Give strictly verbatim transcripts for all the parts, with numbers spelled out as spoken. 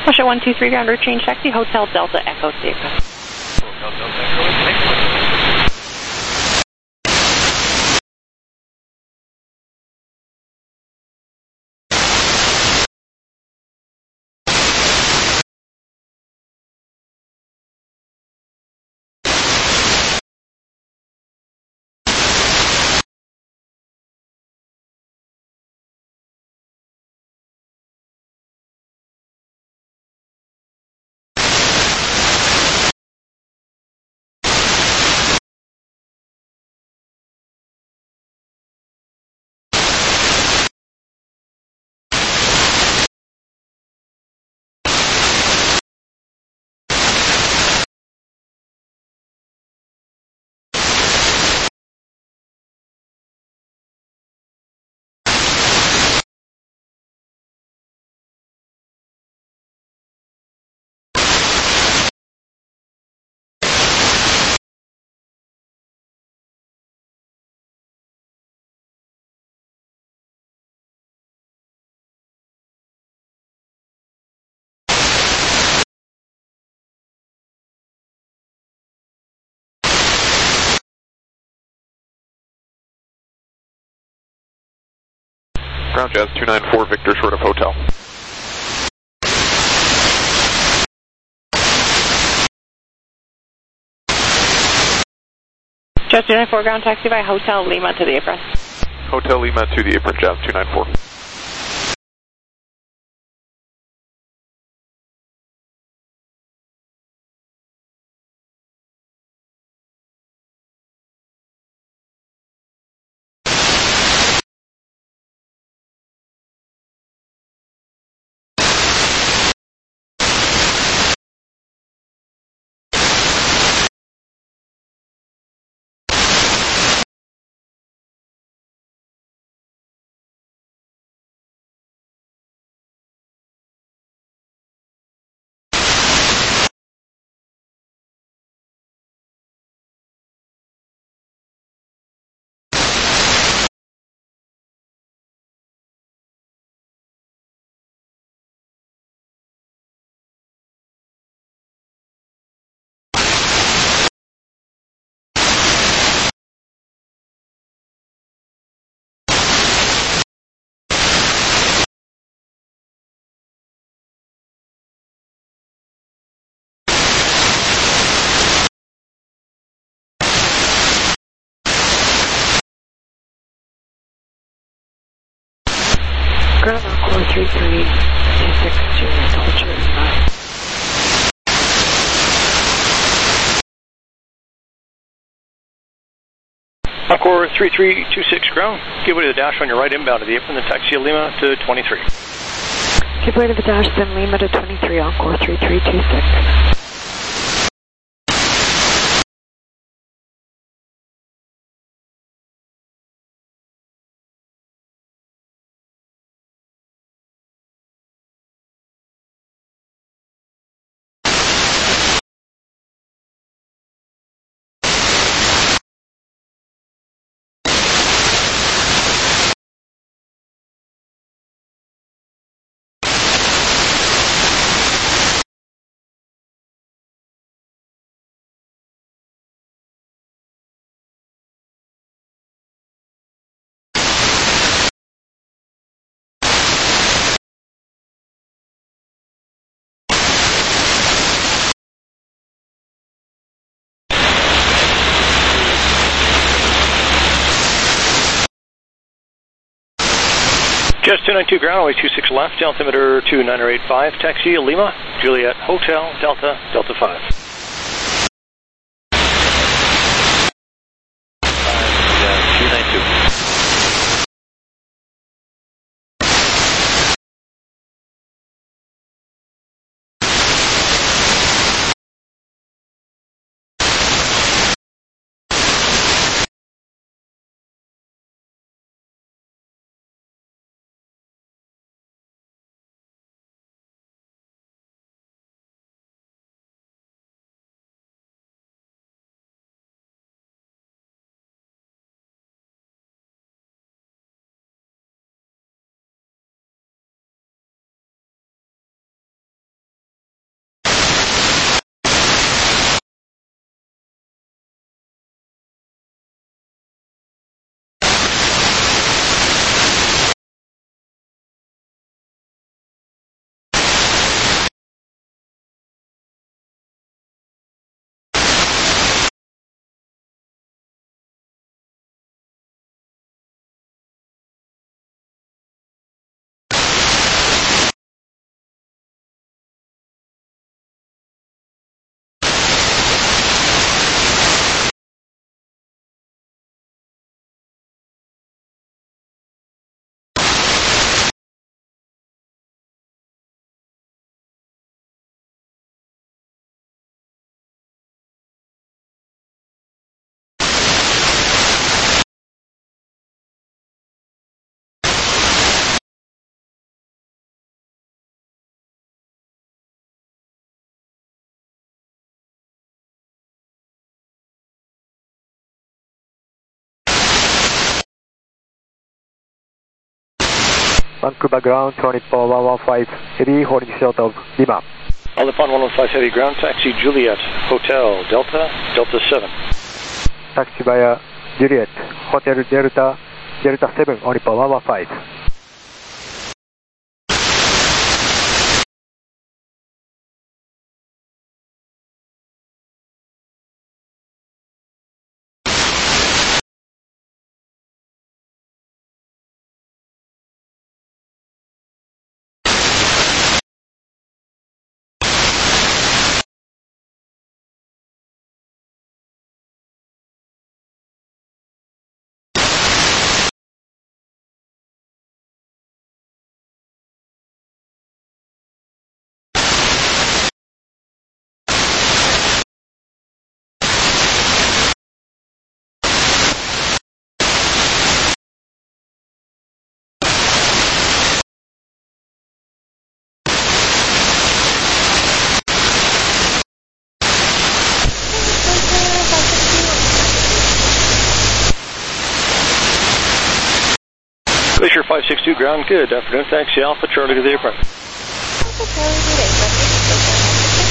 Russia one two three, ground route change taxi, Hotel Delta Echo Sierra. Hotel Delta Echo, thanks. Ground Jazz two nine four, Victor, short of Hotel. Jazz two nine four, ground taxi by Hotel Lima to the apron. Hotel Lima to the apron, Jazz two nine four. Ground Encore three three two six two, departure is nine. Encore three three two six, ground. Give way to the dash on your right inbound to the apron, then taxi Lima to twenty-three. Give way to the dash, then Lima to twenty-three, Encore three three two six. Jazz two nine two, ground, always two six left, altimeter two nine eight five, taxi Lima, Juliet Hotel, Delta, Delta five. Vancouver ground, twenty-four one one five, heavy, holding short of Lima. Oliphant one one five Heavy, ground taxi Juliet, Hotel, Delta, Delta seven. Taxi via Juliet, Hotel Delta, Delta seven, Oliphant one one five. Glacier five six two, ground, good afternoon, taxi Alpha Charlie to the apron. Alpha Charlie to the apron.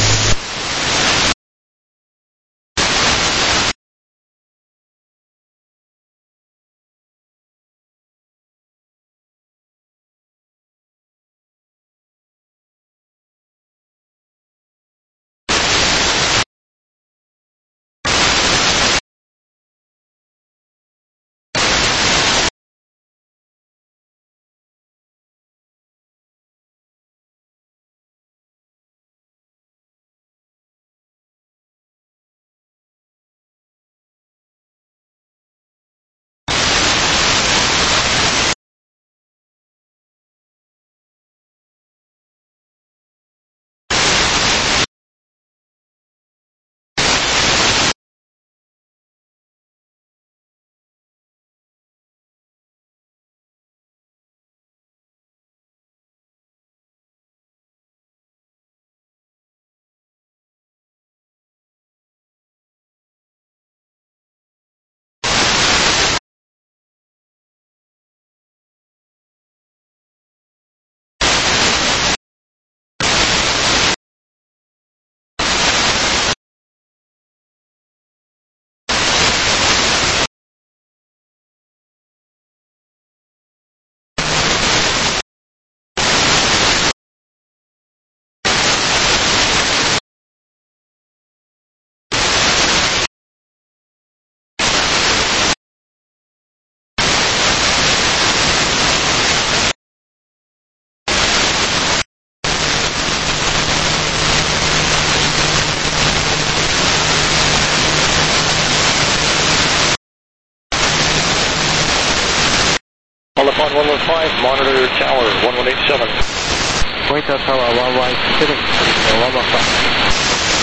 Oliphant one one five, monitor tower one one eight seven. Monitor tower one one seven, one one five.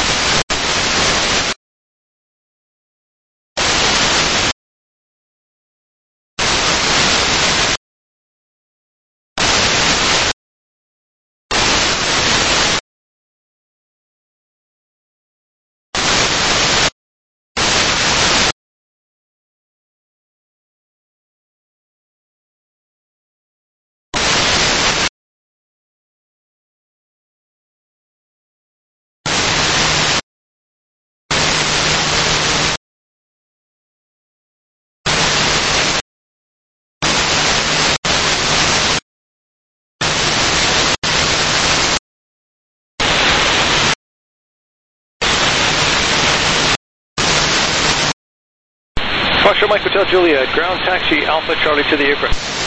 Foxtrot Mike Hotel Juliet, ground taxi Alpha Charlie to the apron.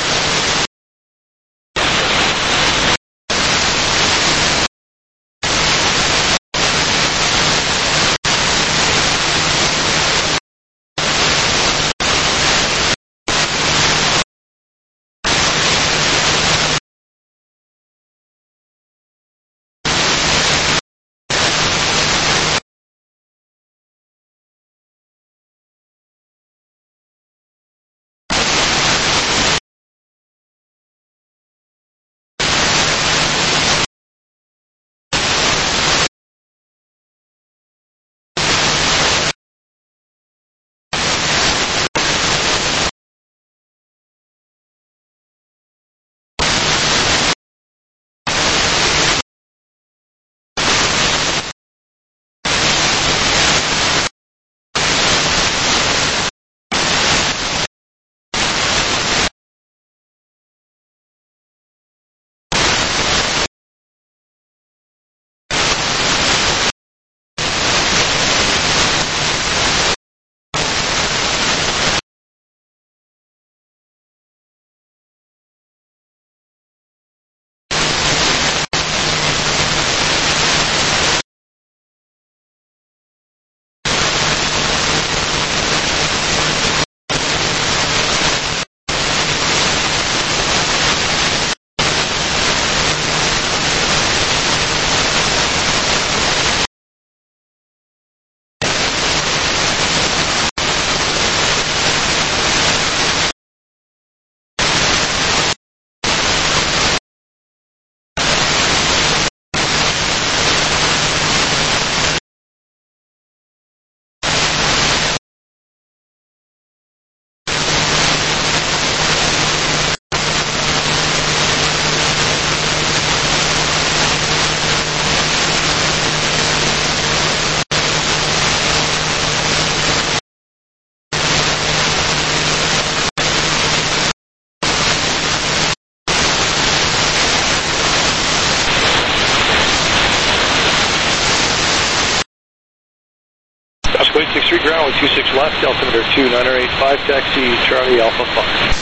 Oscar eight six three ground with two six left, altimeter two nine eight five, taxi Charlie Alpha five.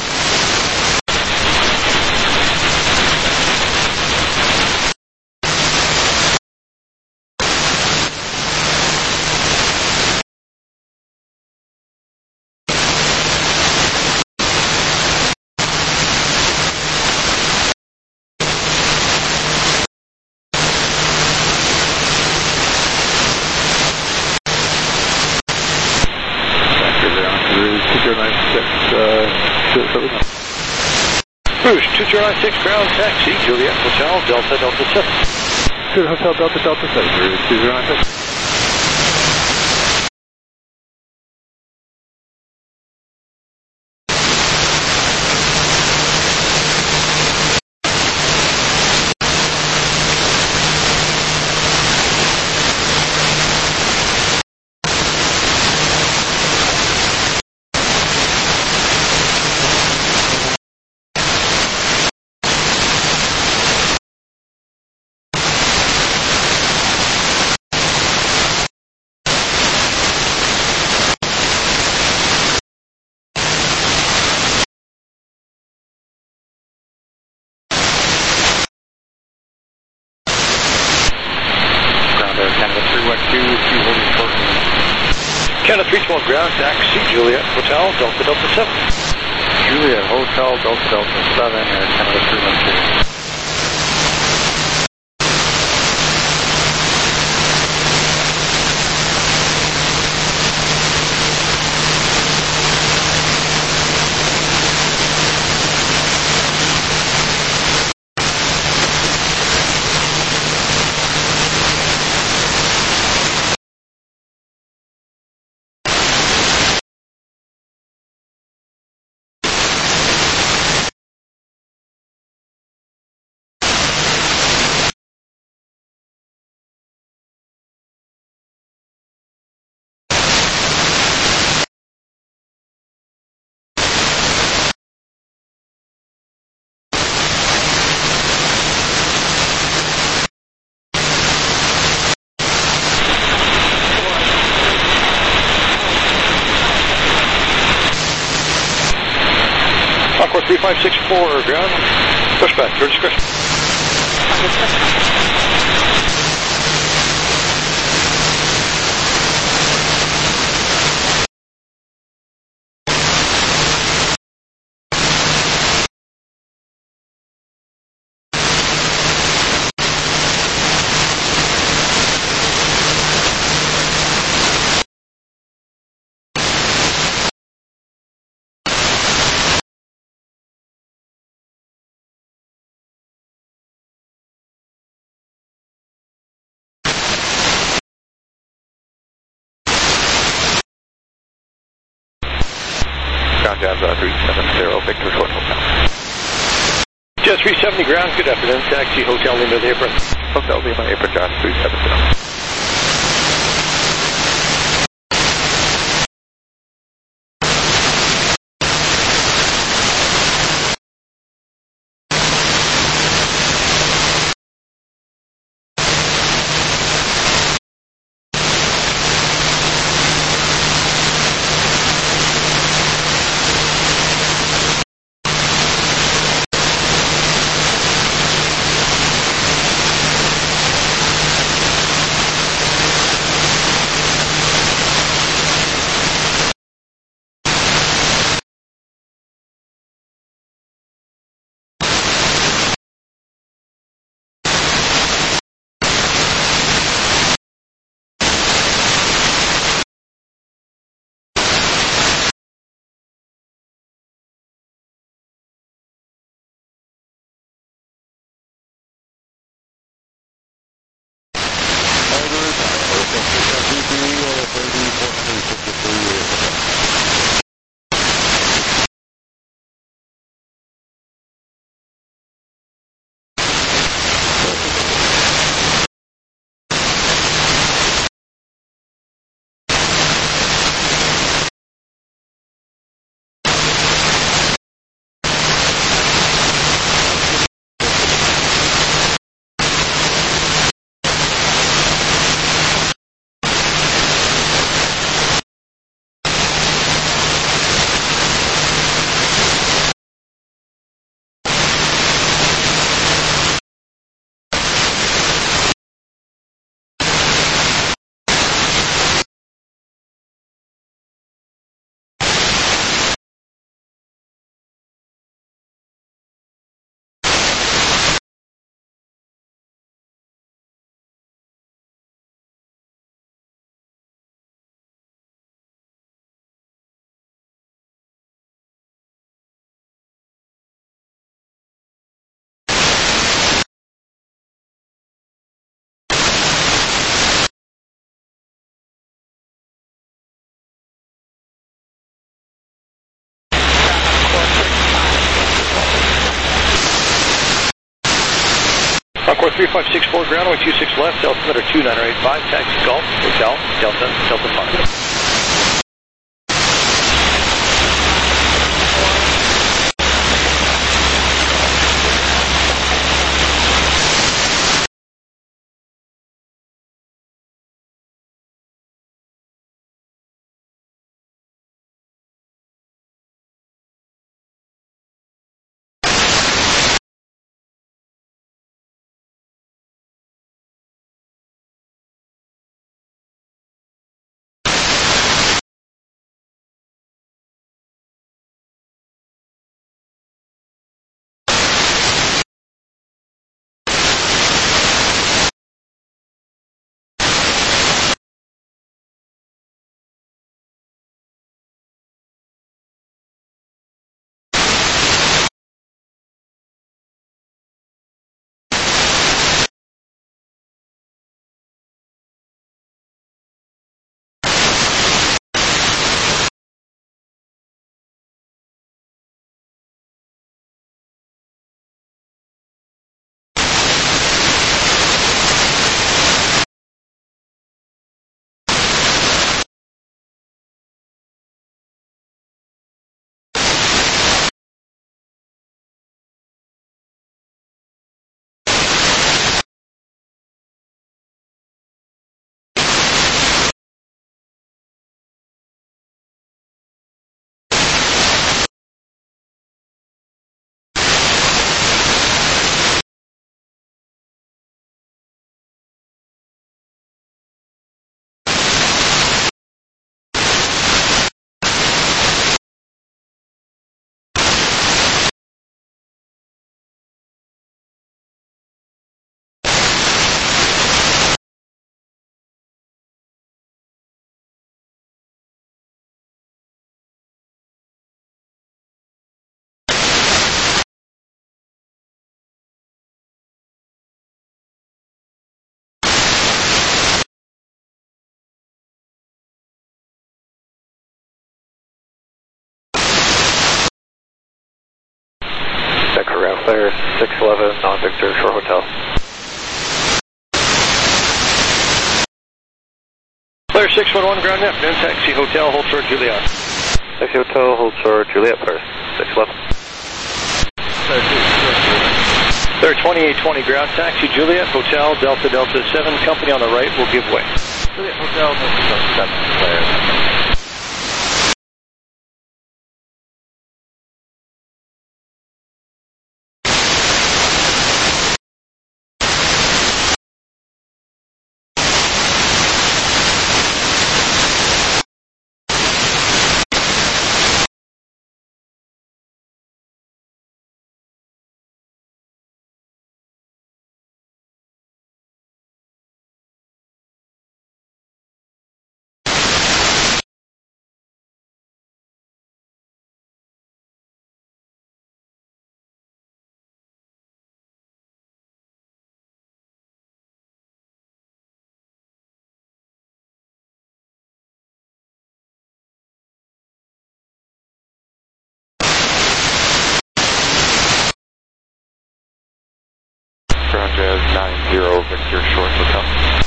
Rouge two zero nine six ground taxi Juliet Hotel Delta Delta seven. Juliet Hotel Delta Delta seven, Rouge two zero nine six. Canada three twelve ground taxi Juliet Hotel Delta Delta seven. Juliet Hotel Delta Delta seven, Air Canada three one two. Encore three five six four ground, pushback, your discretion. Ground Jazz uh, three seven zero, Victor Short Hotel. Jazz three seventy ground, good afternoon, taxi Hotel Lima the apron. Hotel Lima apron, Jazz three seven zero. three five six four, ground runway two six left, altimeter two nine eight five, taxi Golf, Hotel, Delta, Delta five. Clear six eleven, non-Victor, Shore Hotel. Clear six one one, ground afternoon, taxi Hotel, hold short Juliet. Taxi Hotel, hold short Juliet, clear six eleven. Clear twenty-eight twenty, ground taxi Juliet, Hotel, Delta Delta seven, company on the right will give way. Juliet Hotel, Delta seven, clear. Jazz nine zero, Victor Short Hotel.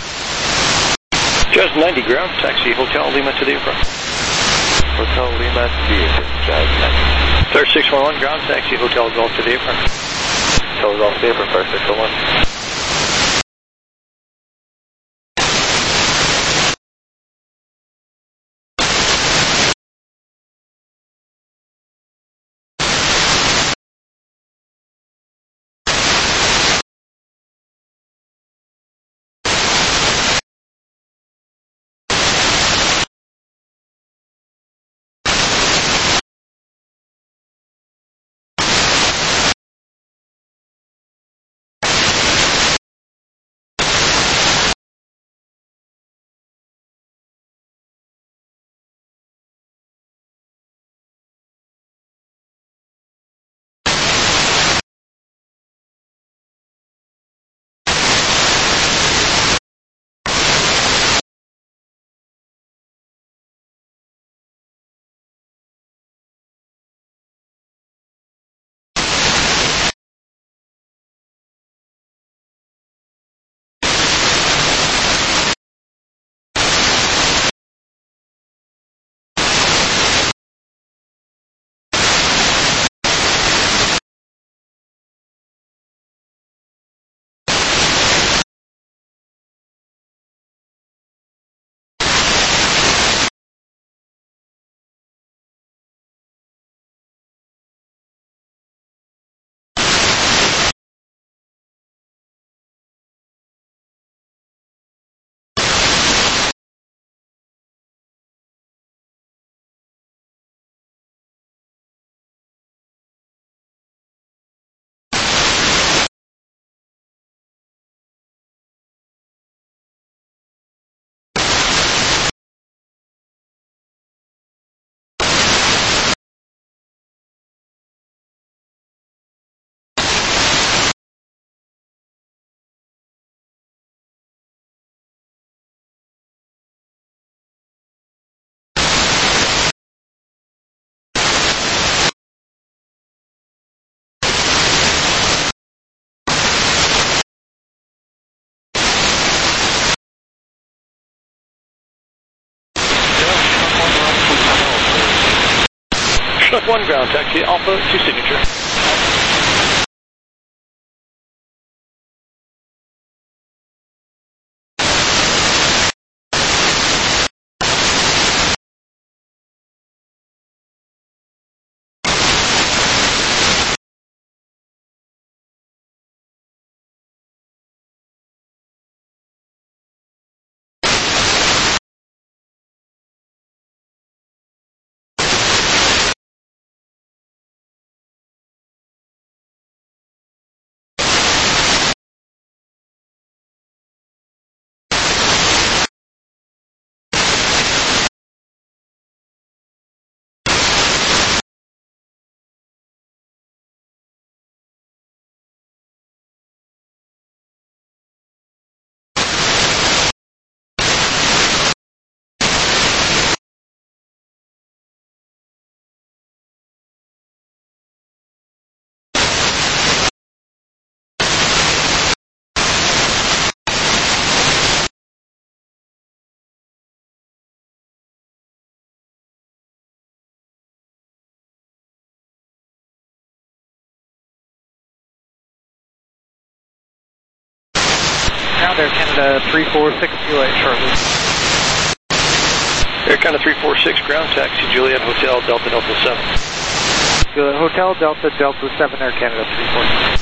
Jazz ninety, ground, taxi Hotel Lima to the aircraft. Hotel Lima to the aircraft, Jazz ninety. Clear six one one, ground, taxi Hotel Golf to the aircraft. Hotel Golf to the aircraft, Clear six one one. Plymouth one ground taxi, Alpha to signature. Ground Air Canada three four six Juliet Charlie. Air Canada three four six ground taxi, Juliet Hotel Delta Delta seven. Juliet Hotel Delta Delta seven Air Canada three four six.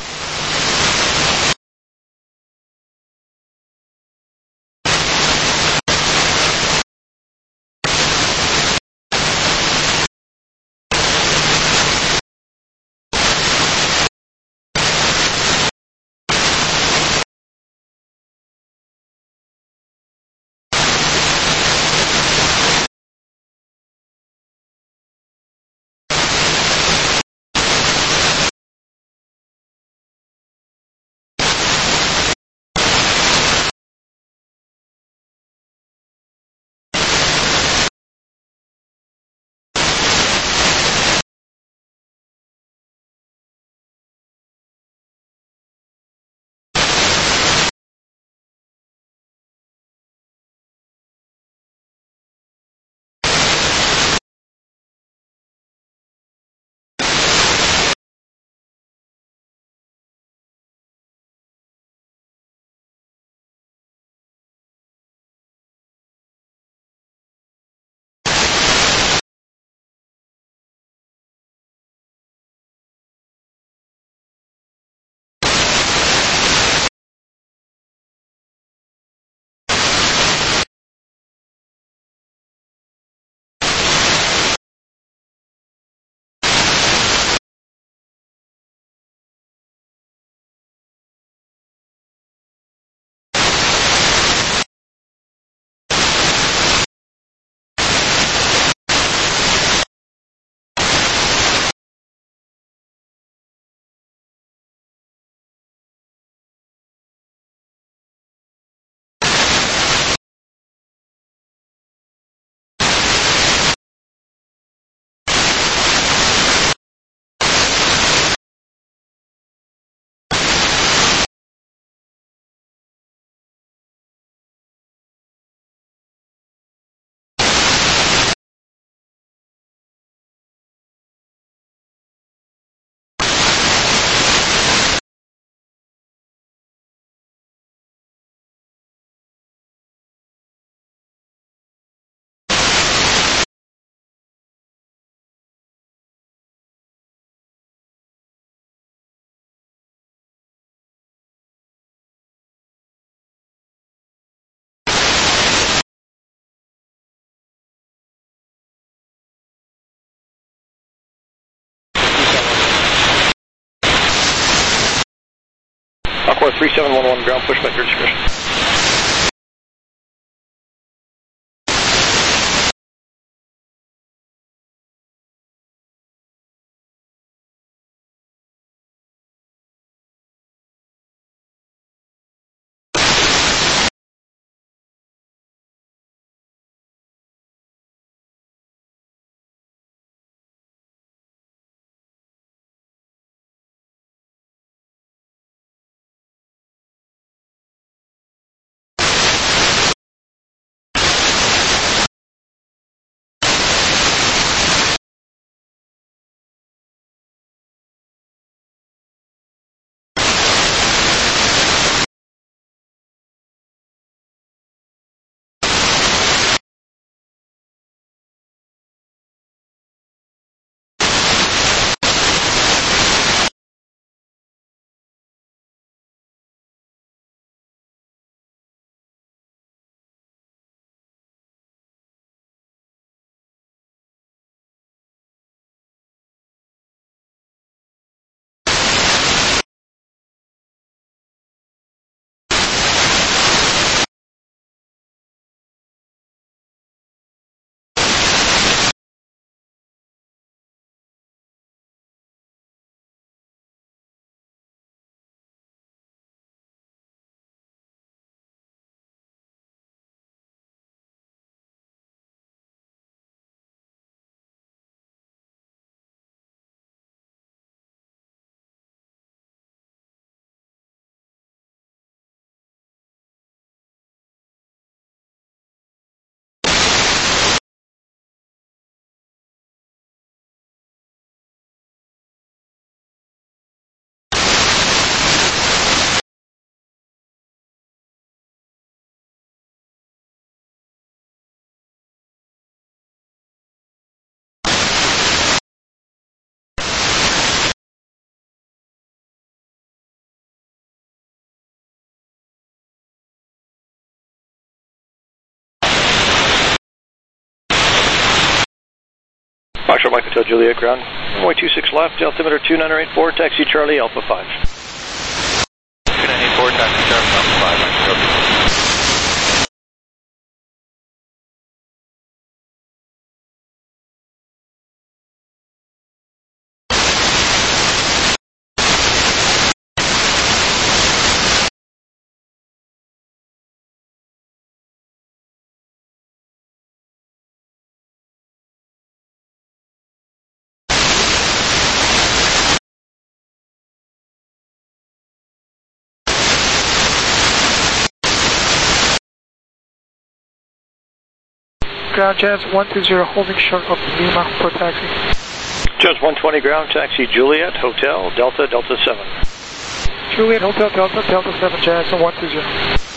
Aqua three seven one one ground pushback your discretion. Foxtrot Mike Hotel Juliet ground, runway two six left, altimeter two nine eight four, taxi Charlie Alpha five. two nine eight four, taxi Charlie Alpha five, Mike. Ground Jazz one two zero, holding short of Lima for taxi. Jazz one twenty ground, taxi Juliet, Hotel, Delta, Delta seven. Juliet, Hotel, Delta, Delta seven, Jazz one two zero.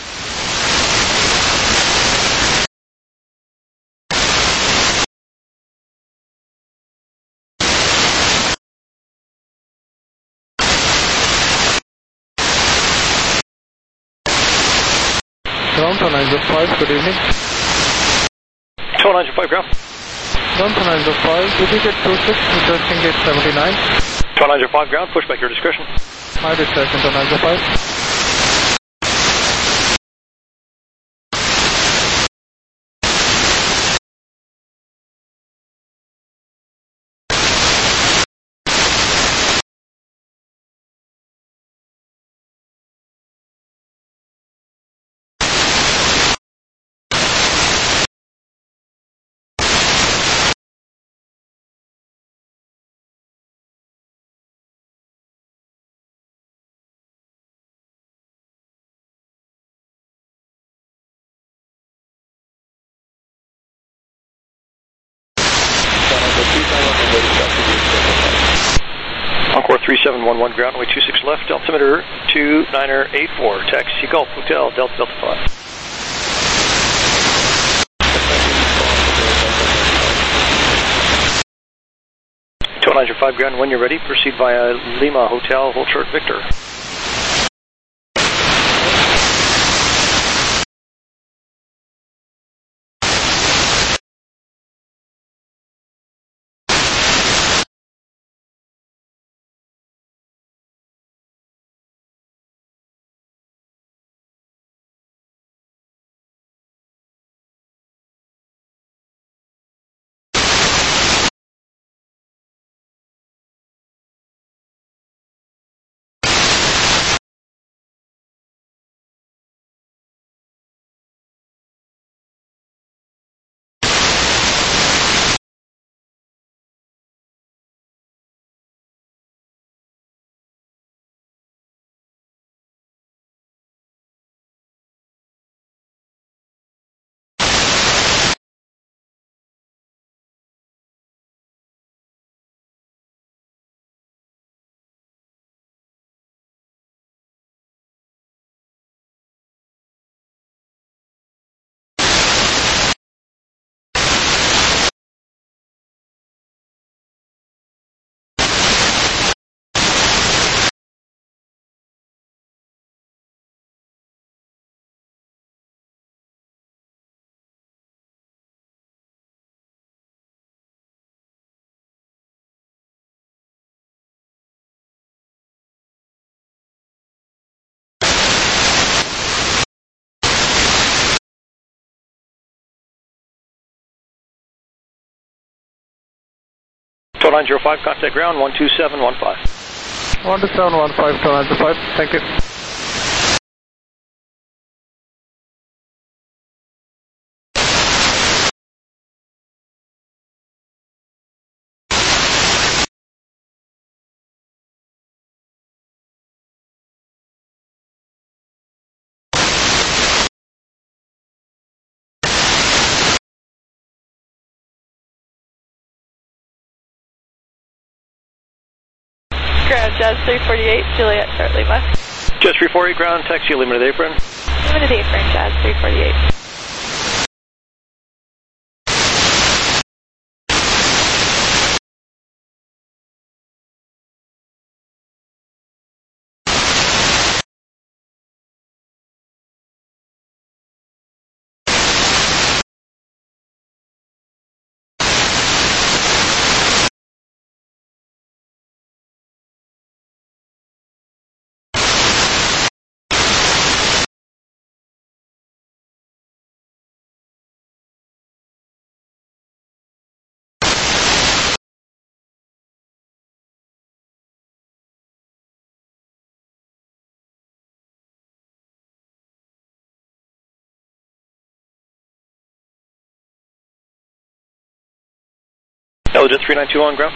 Toronto nine zero five, good evening. Toronto nine zero five ground. Toronto nine zero five, did you get two six, requesting gate seventy-nine? Toronto nine zero five ground, pushback your discretion. My discretion, Toronto nine zero five. Encore three seven one one ground, runway two six left, altimeter two nine eight four, taxi Gulf Hotel, Delta, Delta five. Toronto nine zero five ground, when you're ready, proceed via Lima Hotel, hold short Victor. Toronto nine zero five, contact ground, one two seven one five. one two seven one five, Toronto nine zero five, thank you. Ground Jazz three forty-eight, Juliet, Short Lima. Jazz three forty-eight ground, taxi limited apron. Limited apron, Jazz three forty-eight. Elliott three nine two on ground.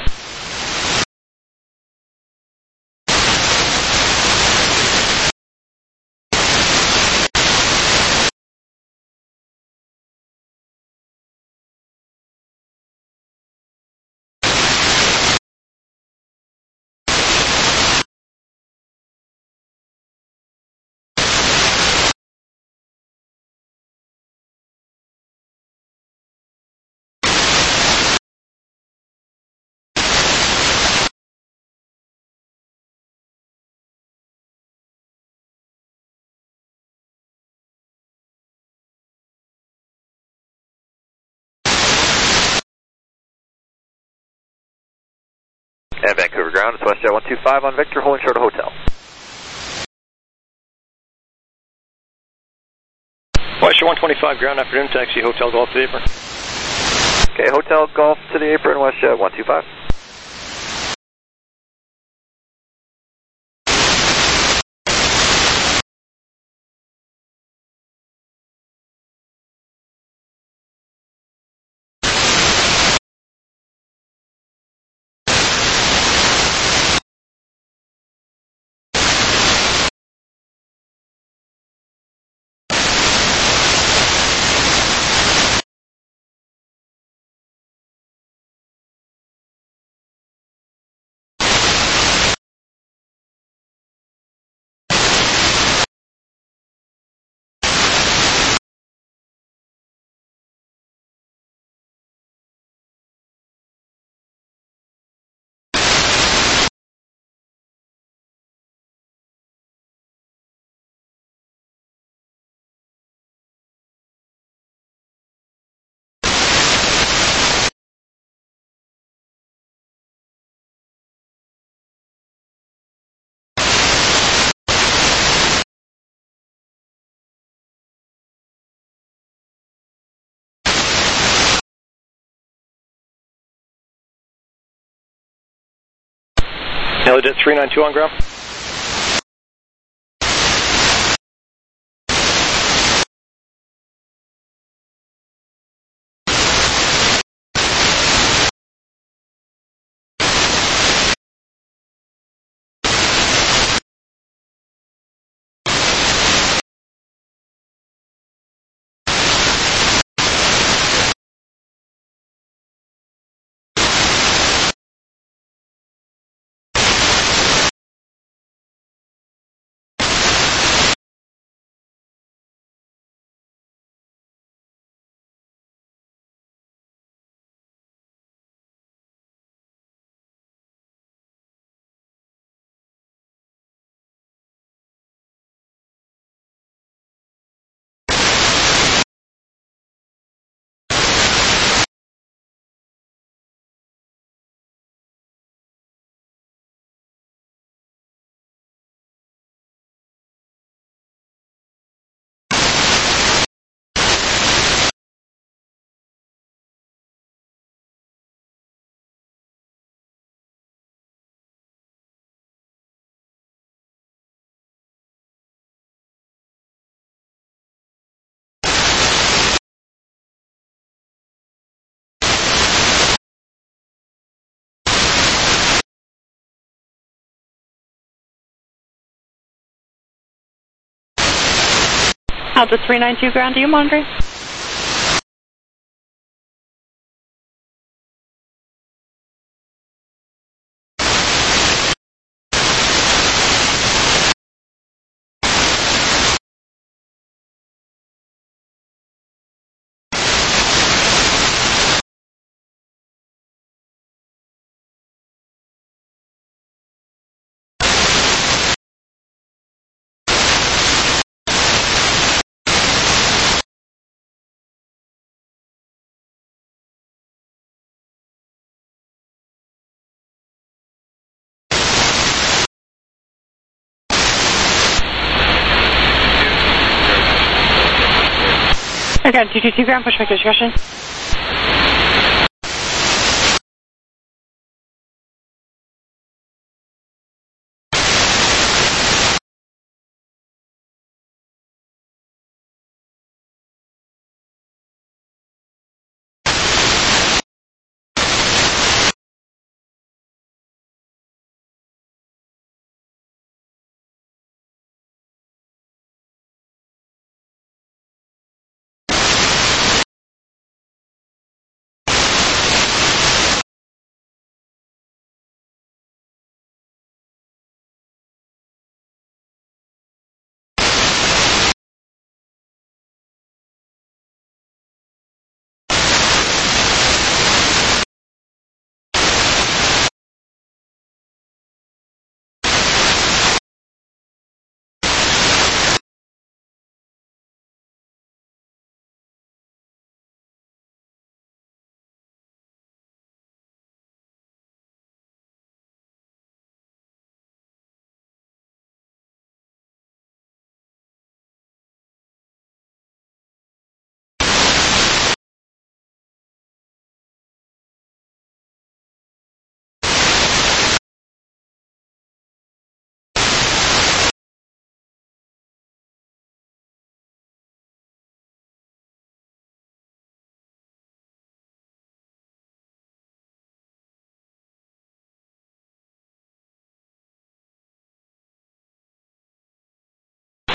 At Vancouver ground, it's WestJet one two five on Victor, holding short of hotel. WestJet one twenty-five ground, afternoon, taxi, Hotel Golf to the apron. Okay, Hotel Golf to the apron, WestJet one two five. Elliott three nine two on ground. Delta three nine two ground, are you monitoring? Okay, two two two ground, push back to discussion.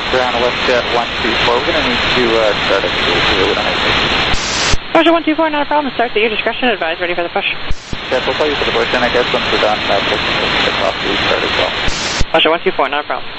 Ground WestJet one two four. We're going to need to uh, start at the zero one eight. Roger, one two four, not a problem. Start at your discretion. Advise, ready for the push. Yes, we'll call you for the push, and I guess once we're done, uh, push the off to start as well. Roger, one two four, not a problem.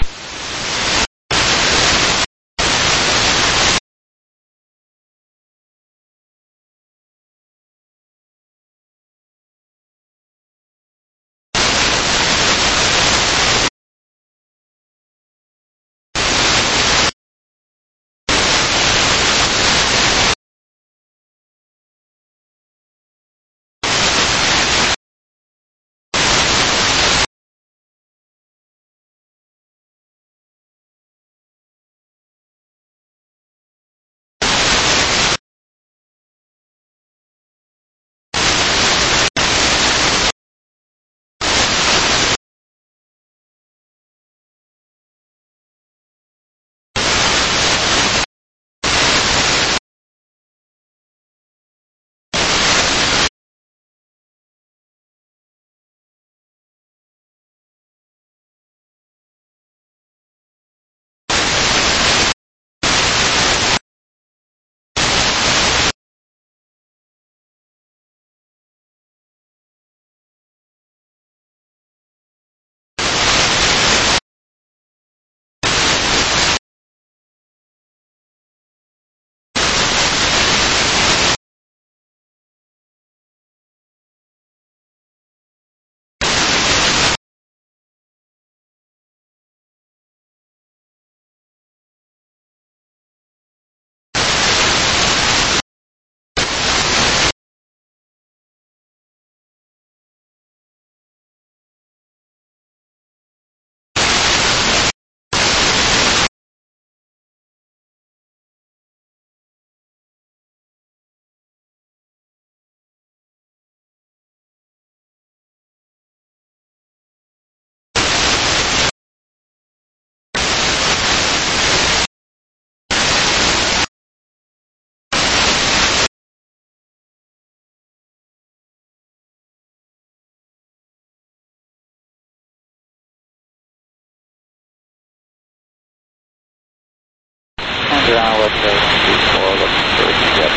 Ground WestJet one two four, looking for a jet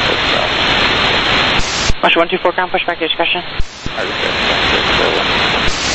push. Roger, one two four, ground push back to your discretion. Roger, one six,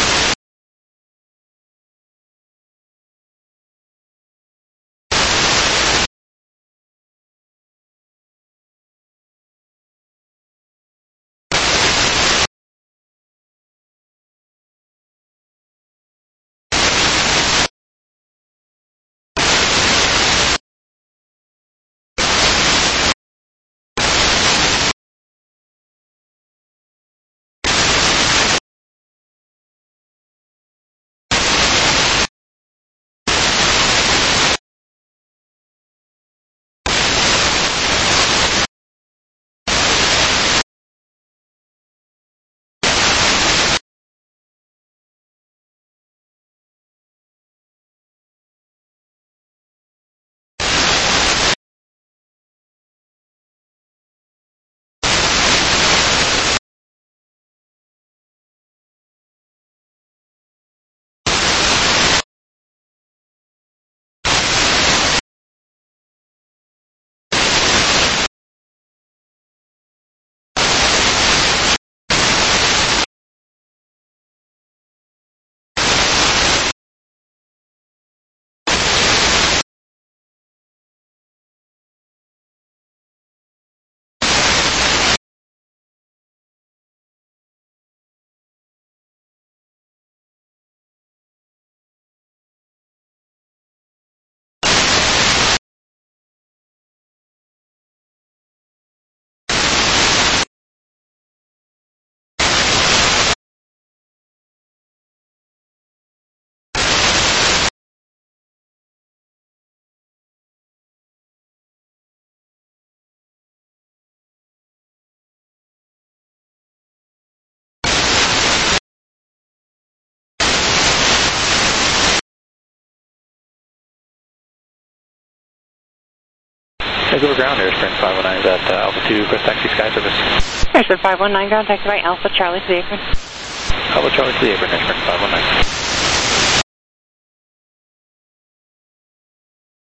Go ground, Airsprint five one nine is at uh, Alpha two, request taxi sky service. Airsprint five one nine, ground taxi by Alpha Charlie to the apron. Alpha Charlie to the apron, Airsprint five one nine.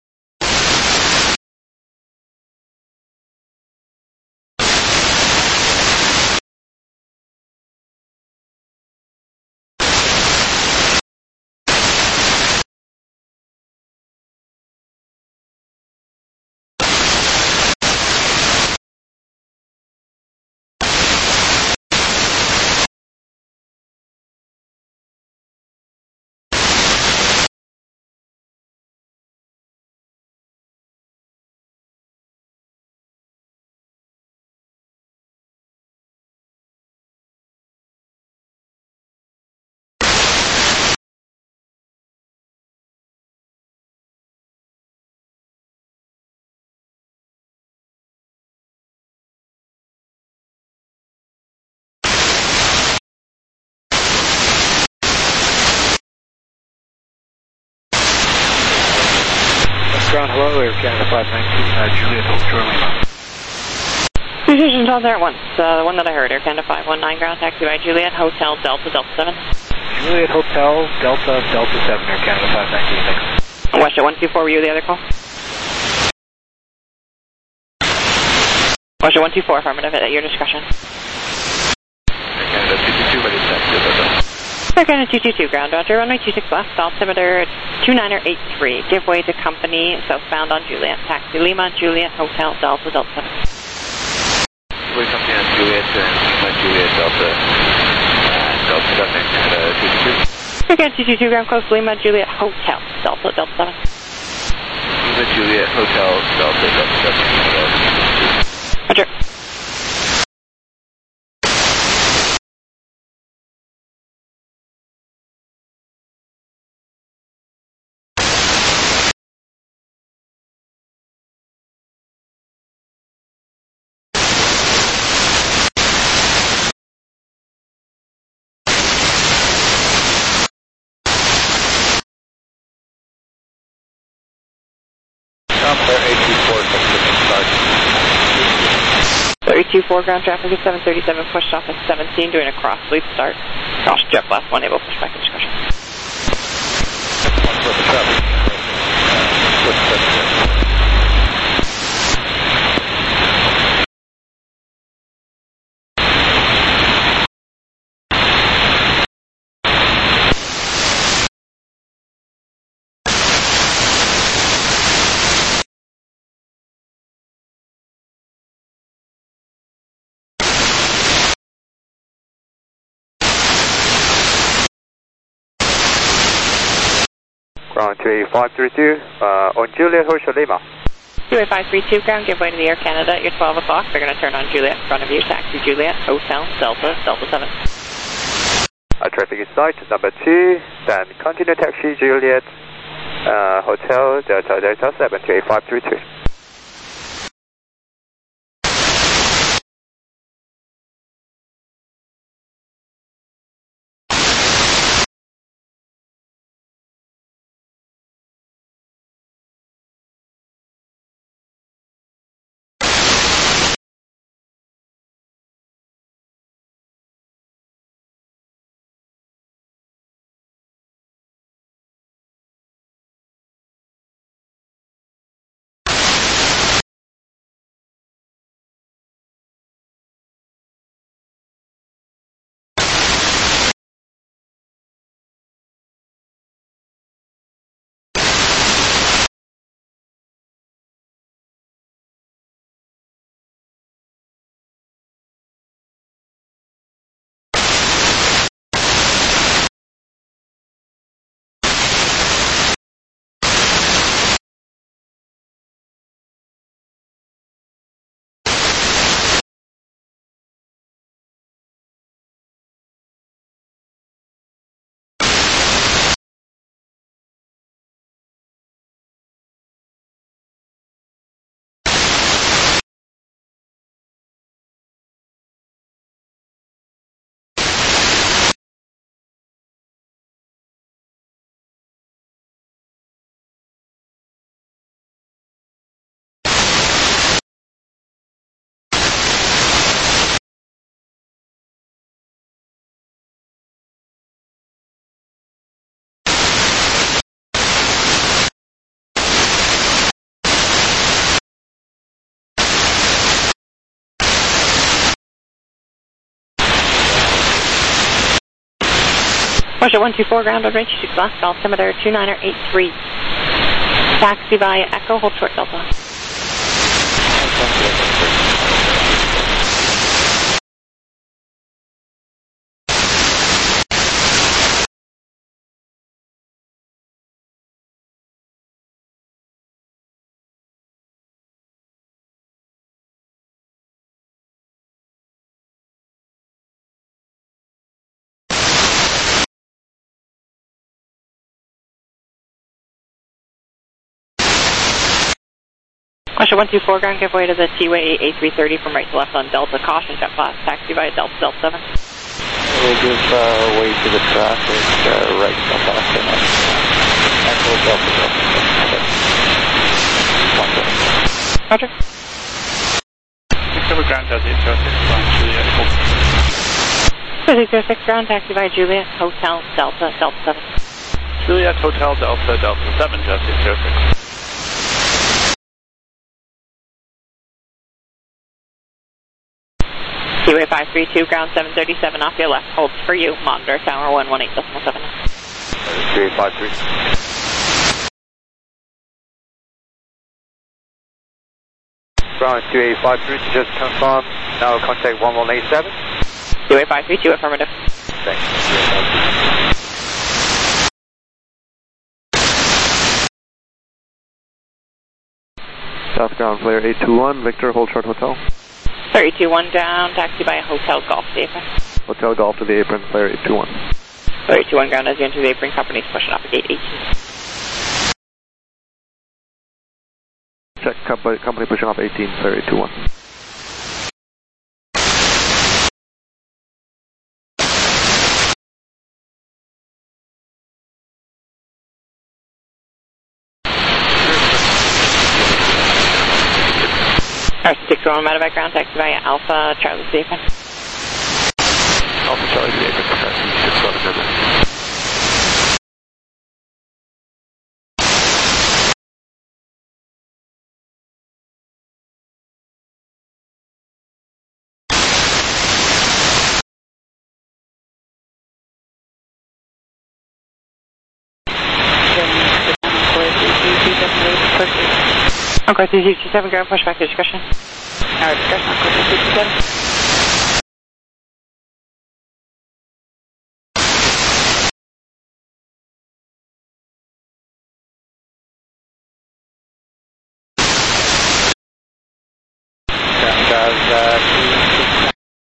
Ground, hello, Air Canada five nineteen, uh, Juliet, Hotel Lima. Precision twelve there at once. Uh, the one that I heard, Air Canada five one nine, ground taxi by Juliet, Hotel, Delta, Delta seven. Juliet Hotel, Delta, Delta seven, Air Canada five nineteen, thanks. Westjet one two four, were you the other call? Westjet one two four, affirmative, at your discretion. Air Canada two two two, ready to taxi Delta. Air Canada two two two, ground Roger, runway two six left, altimeter two niner eight three, give way to company, southbound on Juliet, taxi Lima, Juliet, Hotel, Delta, Delta seven. We come down Juliet and Lima, Juliet, Delta, and Delta seven, Air Canada two two two. Air Canada two two two, ground close, Lima, Juliet, Hotel, Delta, Delta seven. Lima, Juliet, Hotel, Delta, Delta seven, Canada two two two. Roger. three two four, ground traffic is seven thirty-seven, pushed off at seventeen, doing a cross sweep start. Cross jet blast one, able push back in discussion. Ground two eight five three two, uh, on Juliet, Hotel Lima. two eight five three two, ground, give way to the Air Canada at your twelve o'clock. They're going to turn on Juliet in front of you, taxi Juliet, Hotel, Delta, Delta seven. Uh, traffic in sight, number two, then continue taxi Juliet, uh, Hotel, Delta, Delta seven, two eight five three two. Westjet one two four, ground on range two six left, altimeter two niner eight three. Taxi via Echo, hold short Delta. Westjet one two four, ground, give way to the T-Way A three thirty from right to left on Delta. Caution, jet blast, taxi via Delta, Delta seven. We'll give uh, way to the traffic, uh, right to left, and Echo, Delta, Delta seven. Roger. Discover ground Jazz eight zero six on Juliet. six zero six ground, taxi by Juliet, Hotel, Delta, Delta seven. Juliet Hotel Delta Delta seven, Jazz eight zero six. Seaway five three two, ground seven thirty-seven off your left, holds for you, monitor tower one one eight decimal seven. three five three. Ground two eight five three, just confirm, now contact one one eight seven. Seaway five three two, affirmative. Thanks. Southbound Flare eight two one, Victor, hold short hotel. three two one down, taxi by Hotel Golf to the apron. Hotel Golf to the apron, Flare eight two one. three two one ground as you enter the apron, company's pushing off at gate eighteen. Check company, company pushing off eighteen, Flare eight two one. Alright, six one medevac ground, taxi by Alpha Charlie to the apron. Alpha Charlie to the apron, six one medevac. Okay, three two seven ground, push back to discretion. Alright, discretion, on course three two seven. Ground Jazz uh,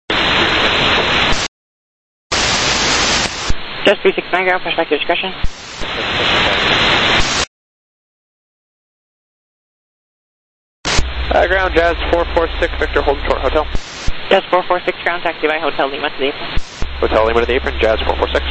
Just three six nine ground, push back to discretion. Uh, ground Jazz four four six, Victor, hold short hotel. Jazz four four six ground, taxi by Hotel Lima to the apron. Hotel Lima to the apron, Jazz four four six.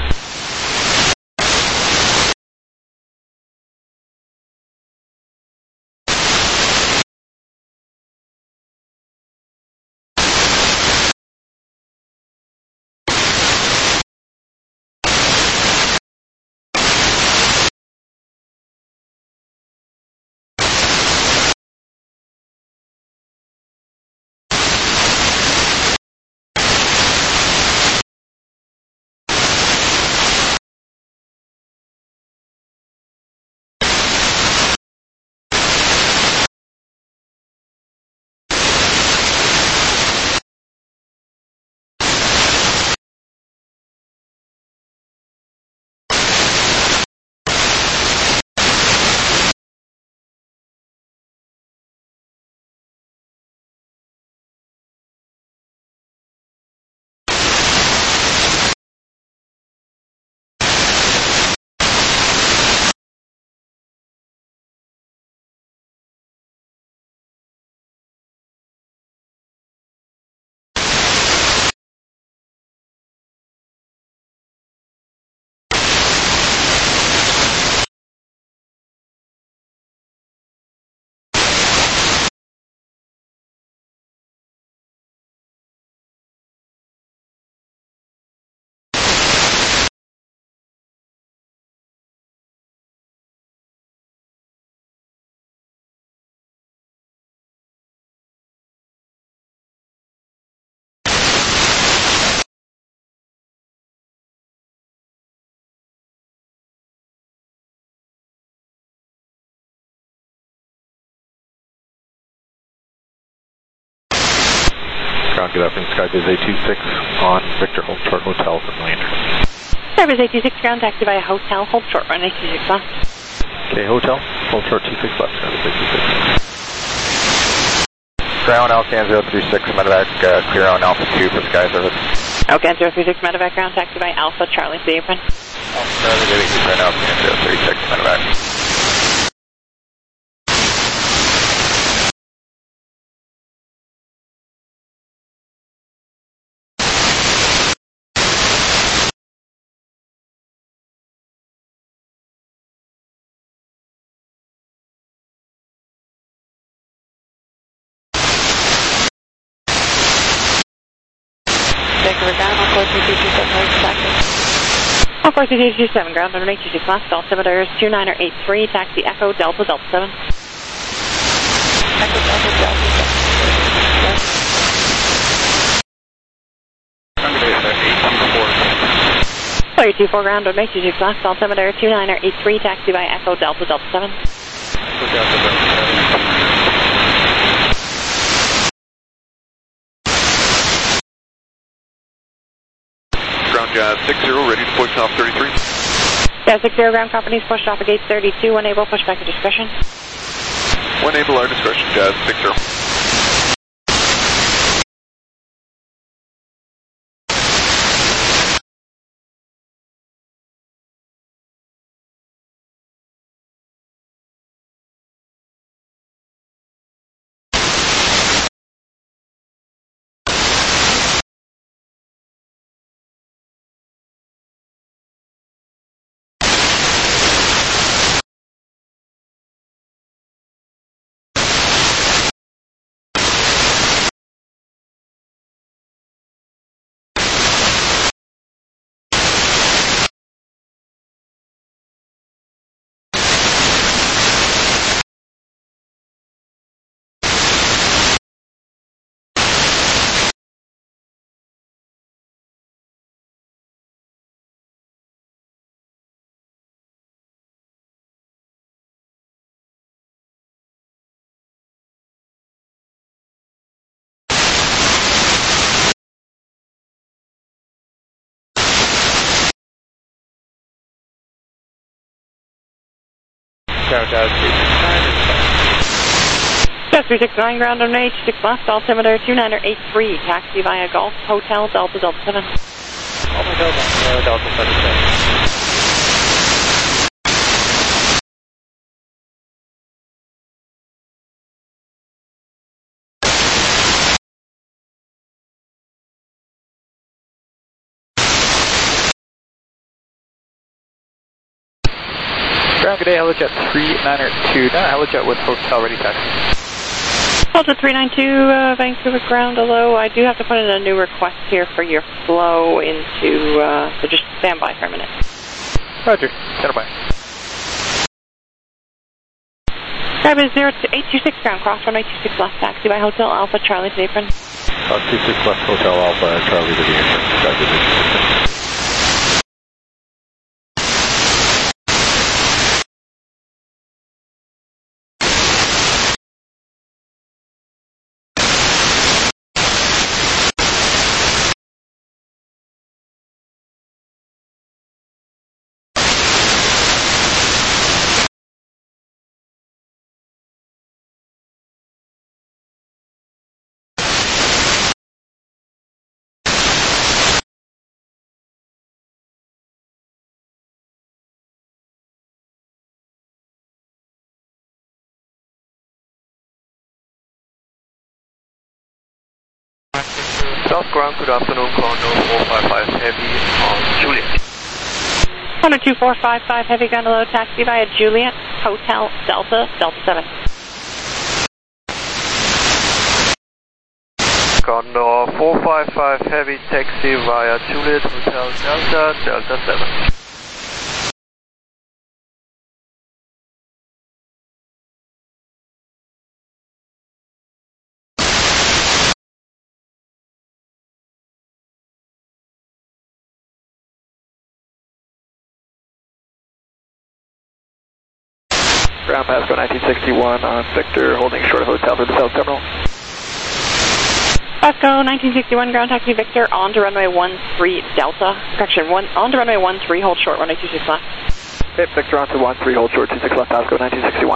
Ground, good afternoon, Skybiz eight two six on Victor, hold short hotel for Millionaire. Skybiz eight two six ground, taxi by Hotel, hold short run eight two six left. Okay, hotel, hold short two six left, Skybiz eight two six. Ground Alcan zero three six, medevac, uh, clear on Alpha two for sky service. Okay, zero three six medevac ground, taxi by Alpha Charlie to the apron. Alpha Charlie, getting clear on Alcan zero three six, medevac. Vancouver ground, Encore three two two seven, taxi. Encore three two two seven, ground under eight two six left, altimeter two nine eight three, taxi Echo Delta Delta seven. Echo Delta Delta seven. Flight eight two four ground under eight two six left, altimeter two nine eight three, taxi by Echo Delta Delta seven. Echo Delta Delta seven. Ground Jazz six zero, ready to push off thirty-three. Jazz six zero, ground companies pushed off at gate thirty-two, unable, push back to discretion. One able, our discretion, Jazz six zero. Ground Jazz three six nine. Jazz three six nine, ground under eight two six left, altimeter two nine eight three, taxi via Golf Hotel Delta Delta seven. Hotel Delta Delta seven. Ground, good day, Helijet three nine two, now Helijet with hotel ready taxi. Delta three nine two, uh, Vancouver ground, hello. I do have to put in a new request here for your flow into, uh, so just stand by for a minute. Roger, stand by. Grab is zero eight two six, ground cross one eight two six left, taxi by Hotel Alpha Charlie to the apron. Uh, two six left, Hotel Alpha, Charlie to the apron. South ground, good afternoon, Condor four five five Heavy on Juliet. Condor two four five five Heavy, ground low, taxi via Juliet, Hotel Delta Delta seven. Condor four five five Heavy, taxi via Juliet, Hotel Delta Delta seven. Ground Pasco nineteen sixty-one on Victor, holding short of hotel for the South Terminal. Pasco nineteen sixty-one, ground taxi Victor, on to runway one three Delta. Correction, one, on to runway one three, hold short, runway two six left. Hit Victor on to one three, hold short, two six left, Pasco nineteen sixty-one.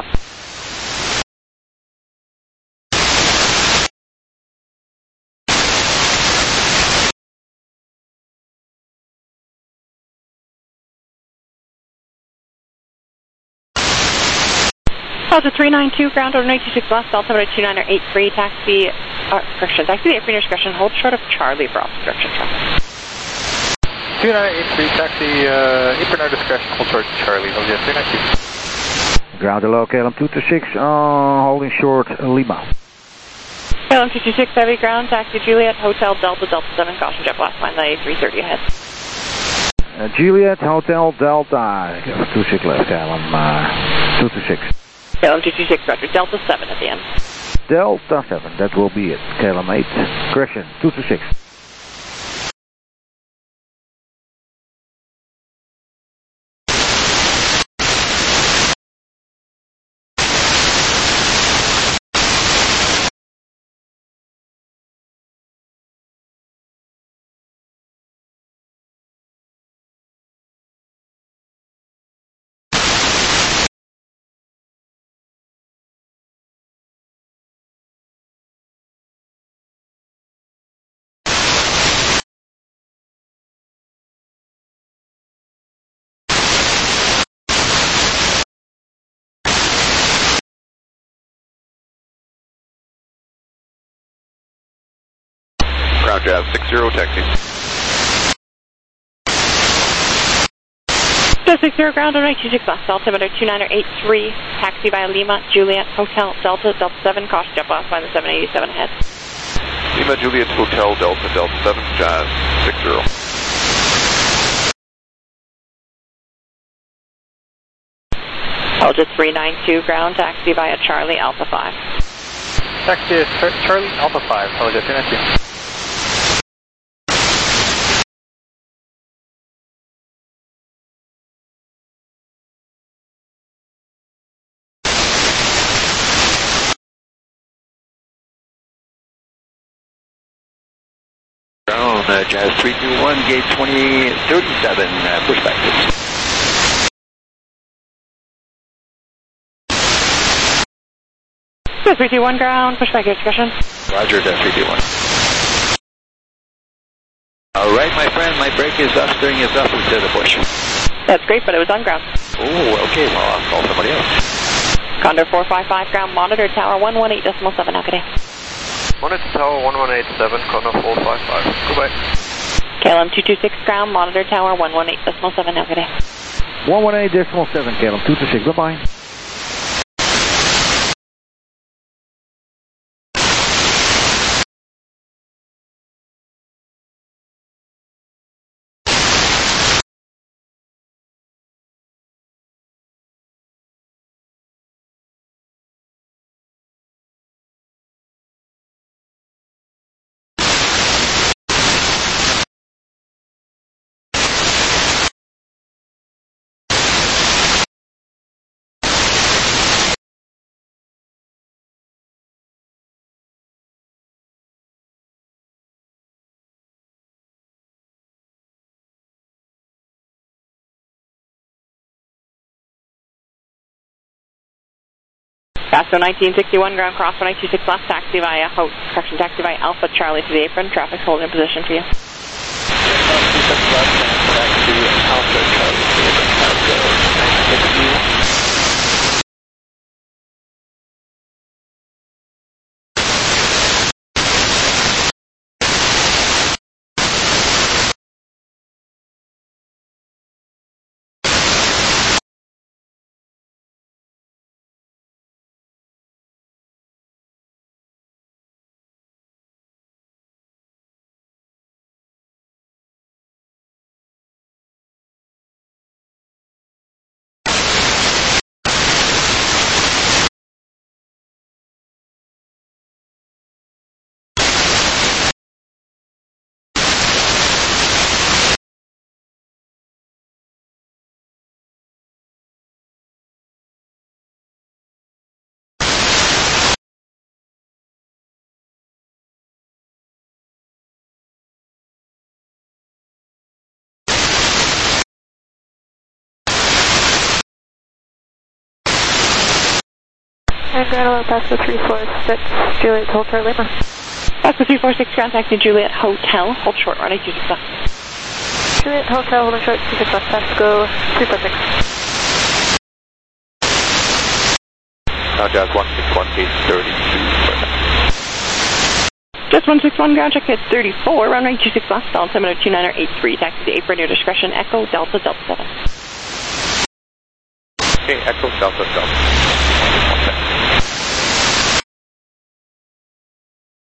Delta three nine two, ground on eight two six left, altimeter two nine eight three, taxi, uh, correction, taxi the apron discretion, hold short of Charlie for obstruction traffic. two nine eight three, taxi, uh, apron our discretion, hold short Charlie, L J three nine two. Ground hello, K L M two two six, uh, holding short Lima. K L M two two six Heavy Ground, taxi Juliet, Hotel Delta, Delta seven, caution jet blast, line A three thirty ahead. Uh, Juliet, Hotel Delta, two six left, K L M uh, two two six. K L M two two six, roger, Delta seven at the end. Delta seven, that will be it. K L M eight, correction, two two six. Ground Jazz six zero, taxi. Jazz six zero, ground runway two six left, altimeter two nine eight three, taxi via Lima, Juliet, Hotel, Delta, Delta seven, caution jet blast, line seven eighty-seven ahead. Lima Juliet Hotel Delta Delta seven, Jazz six zero. Delta three nine two, ground, taxi via Charlie, Alpha five. Taxi Charlie, Alpha five, Apologize, three nine two. Ground, uh, Jazz three two one, gate twenty thirty-seven, uh, perspectives. three two one, ground, perspective discussion. Roger, Jazz three two one. All right, my friend, my brake is up, steering is up instead of push. That's great, but it was on ground. Oh, okay, well, I'll call somebody else. Condor four five five, ground, monitor tower one one eight decimal seven, now good day. Monitor Tower one one eight seven, Condor four five five. Goodbye. K L M two two six, ground, monitor tower one one eight decimal seven, now good day. one one eight decimal seven, K L M two two six, bye-bye. Vasco nineteen sixty-one, ground cross one eight two six left, taxi via, ho correction, taxi via Alpha Charlie to the apron, traffic's holding in position for you. two six left, taxi Alpha Charlie to the apron, Vasco nine sixty. And ground Pasco three four six, Juliet Hotel Lima. Pasco three four six, ground taxi Juliet Hotel, hold short, running two six left. Juliet Hotel, holding short, two six left, Pasco three four six. Now Jazz one six one, gate thirty-two. Just one six one, ground check at thirty-four, runway two six left, altimeter two nine eight three, taxi to apron, your discretion, Echo Delta Delta seven. Okay, Echo Delta Delta.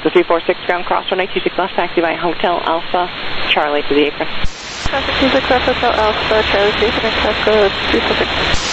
That's the three four six ground cross runway two six left, taxi by Hotel Alpha, Charlie to the apron. Traffic two six left, Hotel Alpha, Charlie to the apron, Pasco three four six.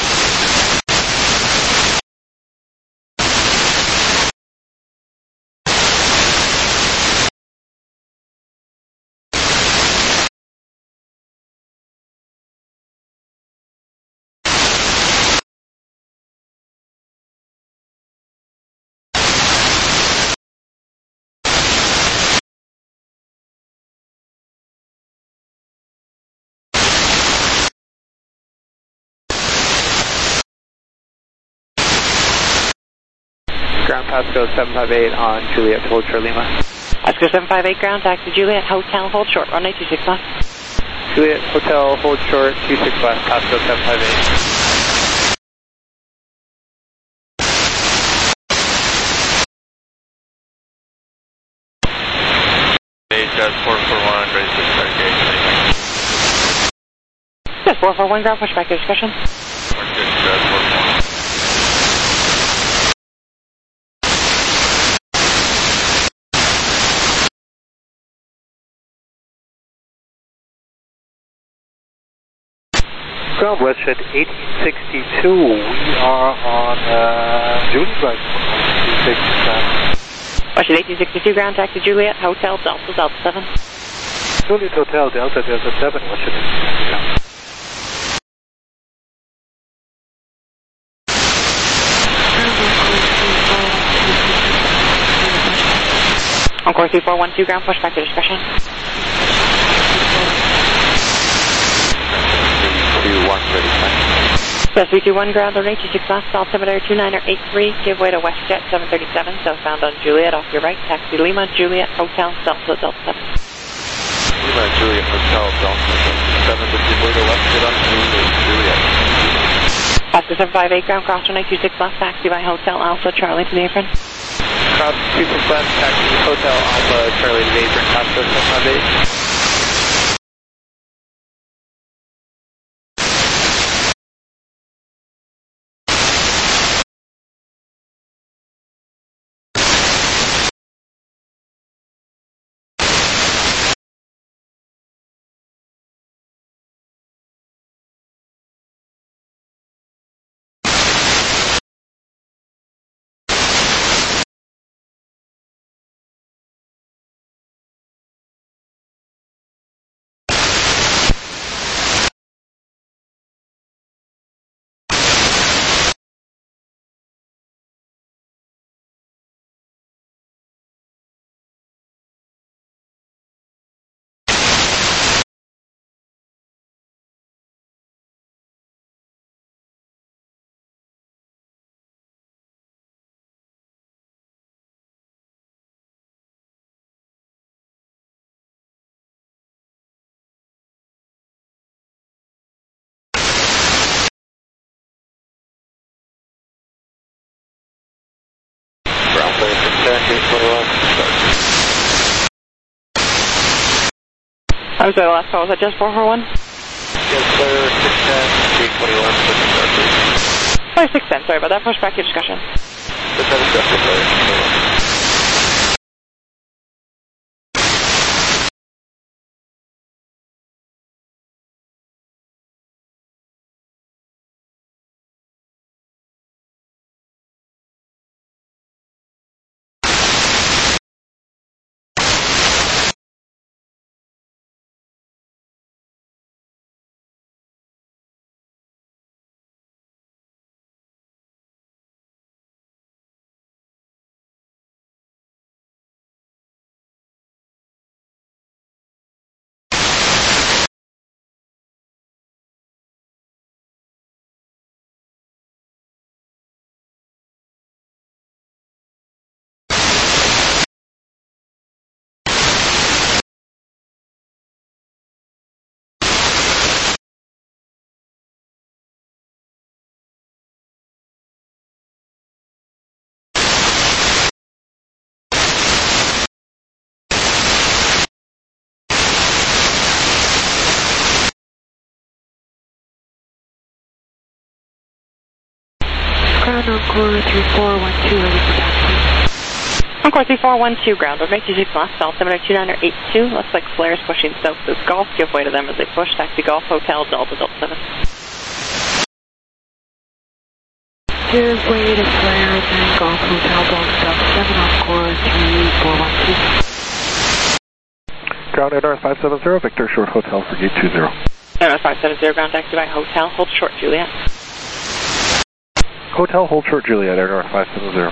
Ground Pasco seven five eight on Juliet, hold short Lima. Pasco seven five eight ground, taxi Juliet, Hotel, hold short, runway two six left. Juliet, Hotel, hold short, two six left, Pasco seven five eight. Jazz four four one, ready to start gate. Jazz four four one, ground, push back to discussion. Jazz four four one. Ground Westjet eighteen sixty-two, we are on uh, June flight two six. Westjet eighteen sixty-two, ground, taxi Juliet, Hotel, Delta, Delta seven. Juliet Hotel, Delta, Delta seven, Westjet eighteen sixty-two. Encore three four one two, ground, push back to discussion. two one, ready to Plus three two one, ground, runway two six left, altimeter two niner eight three, give way to WestJet seven thirty-seven, southbound on Juliet, off your right, taxi Lima, Juliet, Hotel, Delta, Delta seven. Lima, Juliet, Hotel, Delta seven, to give way to WestJet on Juliet. Pasco seven five eight, ground, cross runway two six left, taxi by Hotel, Alpha, Charlie to the apron. Cross two six left, taxi Hotel, Alpha, Charlie to the apron, Pasco seven five eight. I'm sorry, the last call was that just four four one? Yes, sir, six ten, three twenty-one, Sorry, six ten, sorry about that, push back to discussion. six ten, sorry. Ground Encore three four one two, ready for taxi. Encore three four one two, ground over two six left, altimeter two nine eight two. Looks like flares pushing south to Golf. Give way to them as they push. Taxi Golf, Hotel, Delta, Delta seven. Give way to flares and Golf Hotel, Delta, Delta seven, encore three four one two. Ground N R S five seven zero, Victor, short hotel for gate two zero. N R S five seven zero, ground taxi by Hotel, hold short, Juliet. Hotel, hold short, Juliet, N R S five seven zero.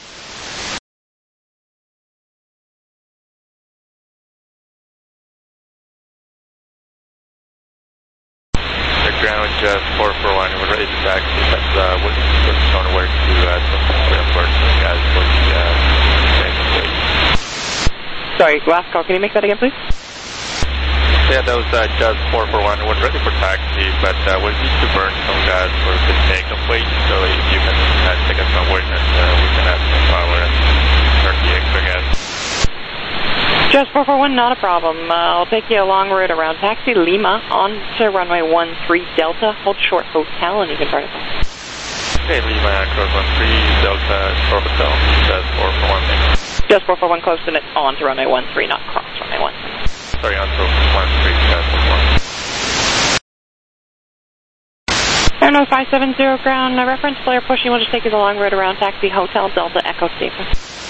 Ground just four four one, we're ready to taxi. That's uh, we're just on our way to uh, airport as for the uh, Sorry, last call. Can you make that again, please? Yeah, that was uh, just four four one. We're ready for taxi, but uh, we need to burn some gas for the take-off weight. So if you can uh, take us somewhere, and uh, we can add some power and turn the extra gas. Just four four one, not a problem. Uh, I'll take you a long route around. Taxi Lima on to runway one three Delta. Hold short Hotel, and you can burn it back. Okay, Lima, cross one three Delta, short Hotel. Just four four one. Just four four one, close and it's on to runway one three, not cross runway one three. Sorry, on to one three, just four four one. Airno five seven zero, ground. Uh, reference flare pushing. We'll just take you the long route around. Taxi Hotel, Delta, Echo Station.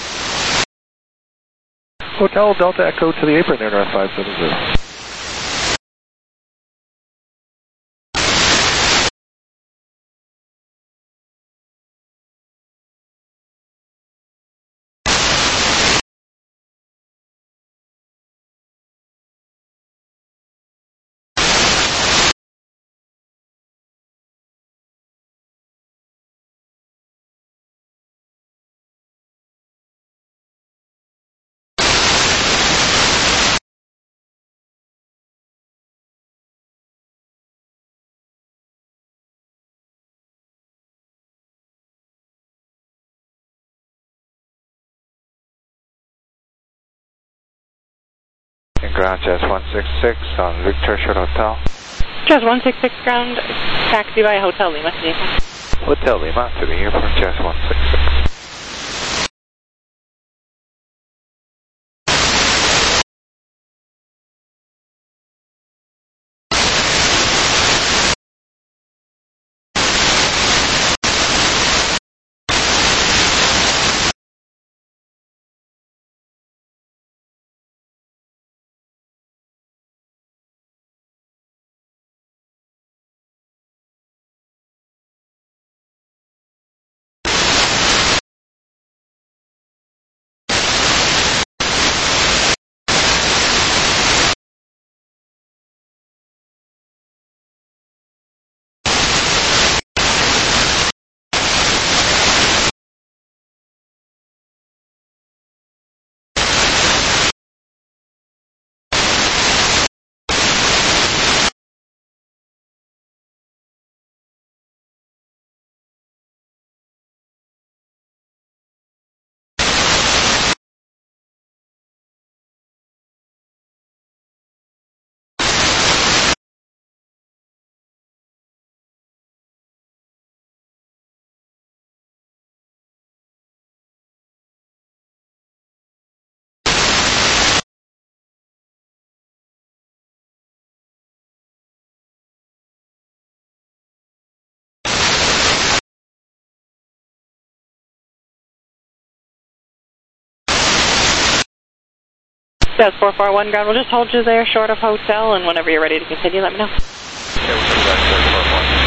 Hotel, Delta, Echo to the apron, N R S five seven zero. Ground Jazz one six six on Victor Short Hotel. Jazz one six six, ground. Taxi by Hotel Lima. Hotel Lima to the airport, Jazz one six six. Jazz four four one, ground. We'll just hold you there short of Hotel, and whenever you're ready to continue, let me know. Okay, we'll come back to four four one.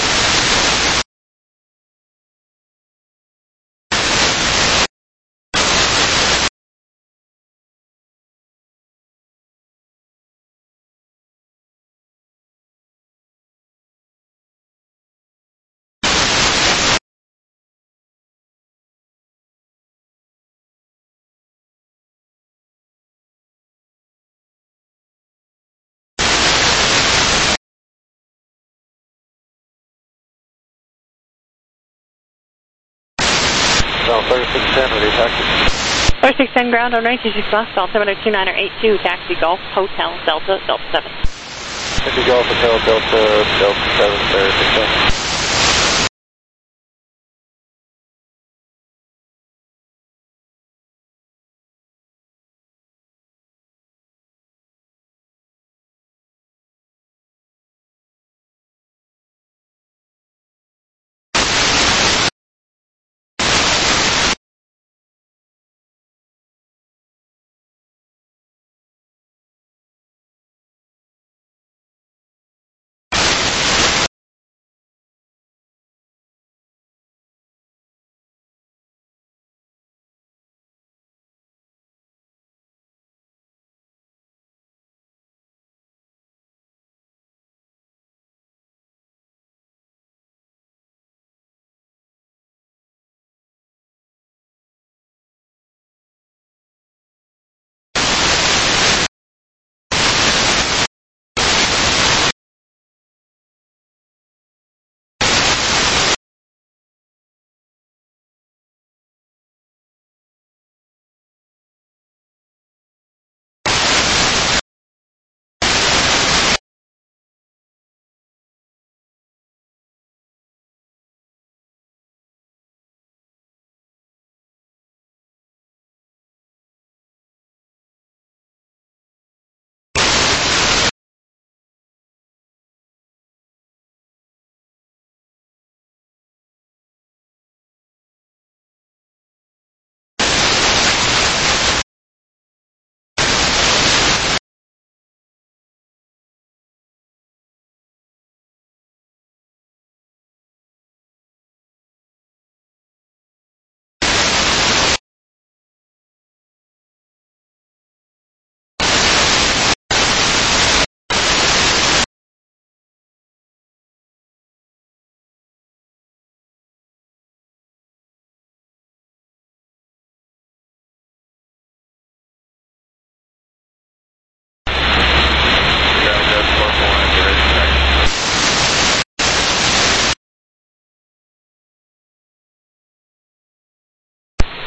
So thirty-six ten, ready taxi. thirty-six ten, ground on range two six left, altimeter two nine eight two, taxi Golf, Hotel, Delta, Delta seven. Taxi Golf, Hotel, Delta, Delta seven, thirty-six ten.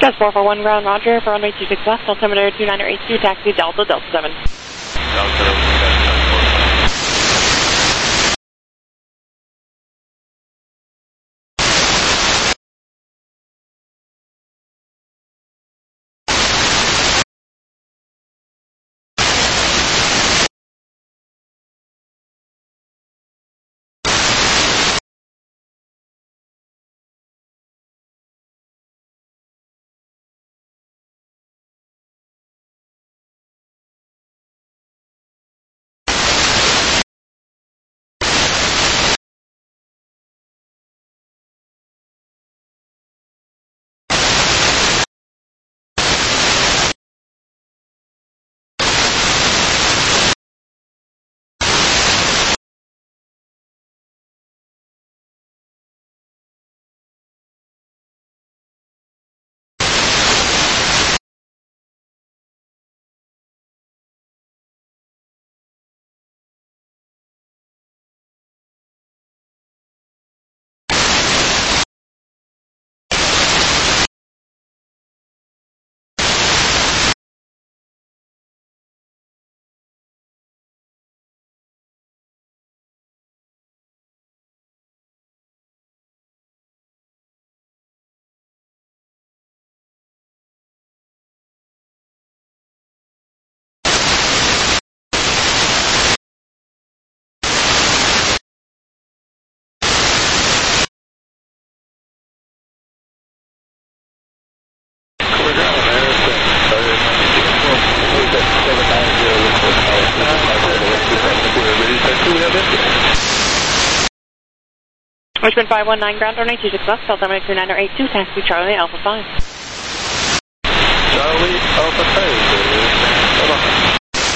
That's four four one ground, Roger, for runway two six left, altimeter two nine eight two, taxi Delta, Delta seven. Delta, Delta. Richmond five one nine ground, runway two six left, altimeter two nine eight two, taxi Charlie Alpha five. Charlie Alpha five.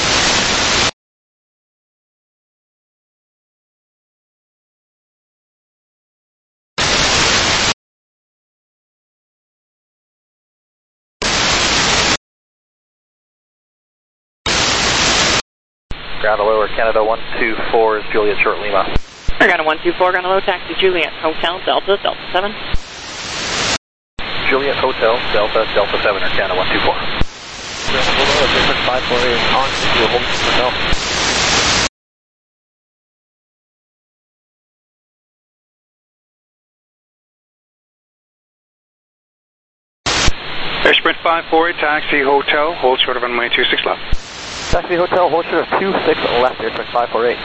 Ground lower, Canada one two four is Juliet Short Lima. Ground one two four, ground low, taxi Juliet Hotel, Delta, Delta seven. Juliet Hotel, Delta, Delta seven, or Canada one two four. Ground below, Richmond five four eight on to Holmes Hotel. Sprint five four eight, taxi Hotel, hold short of runway two six left. Taxi Hotel, hold short of two six left, Sprint five four eight.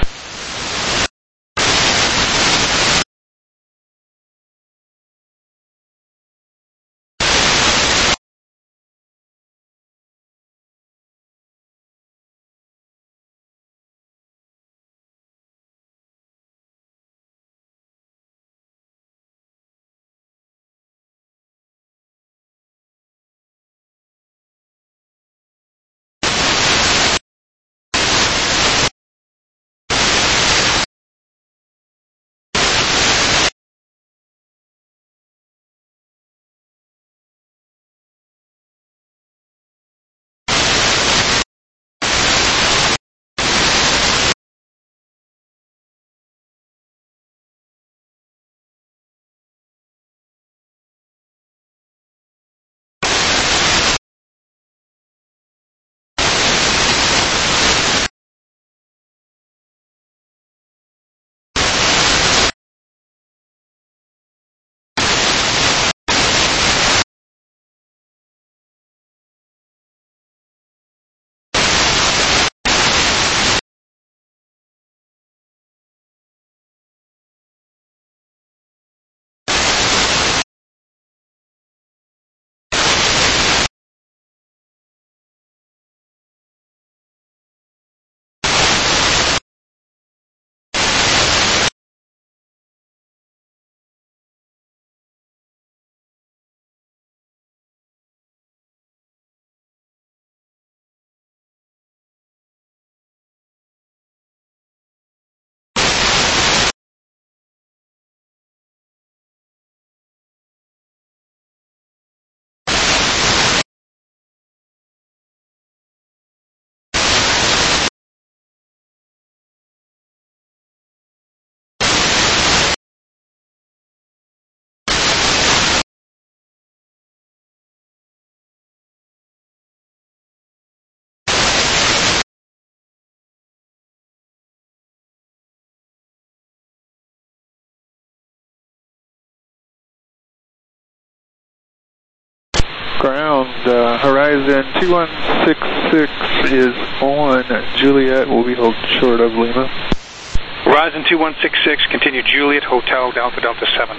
Ground, uh, Horizon two one six six is on Juliet, will be held short of Lima. Horizon two one six six, continue Juliet, Hotel, Delta, Delta seven.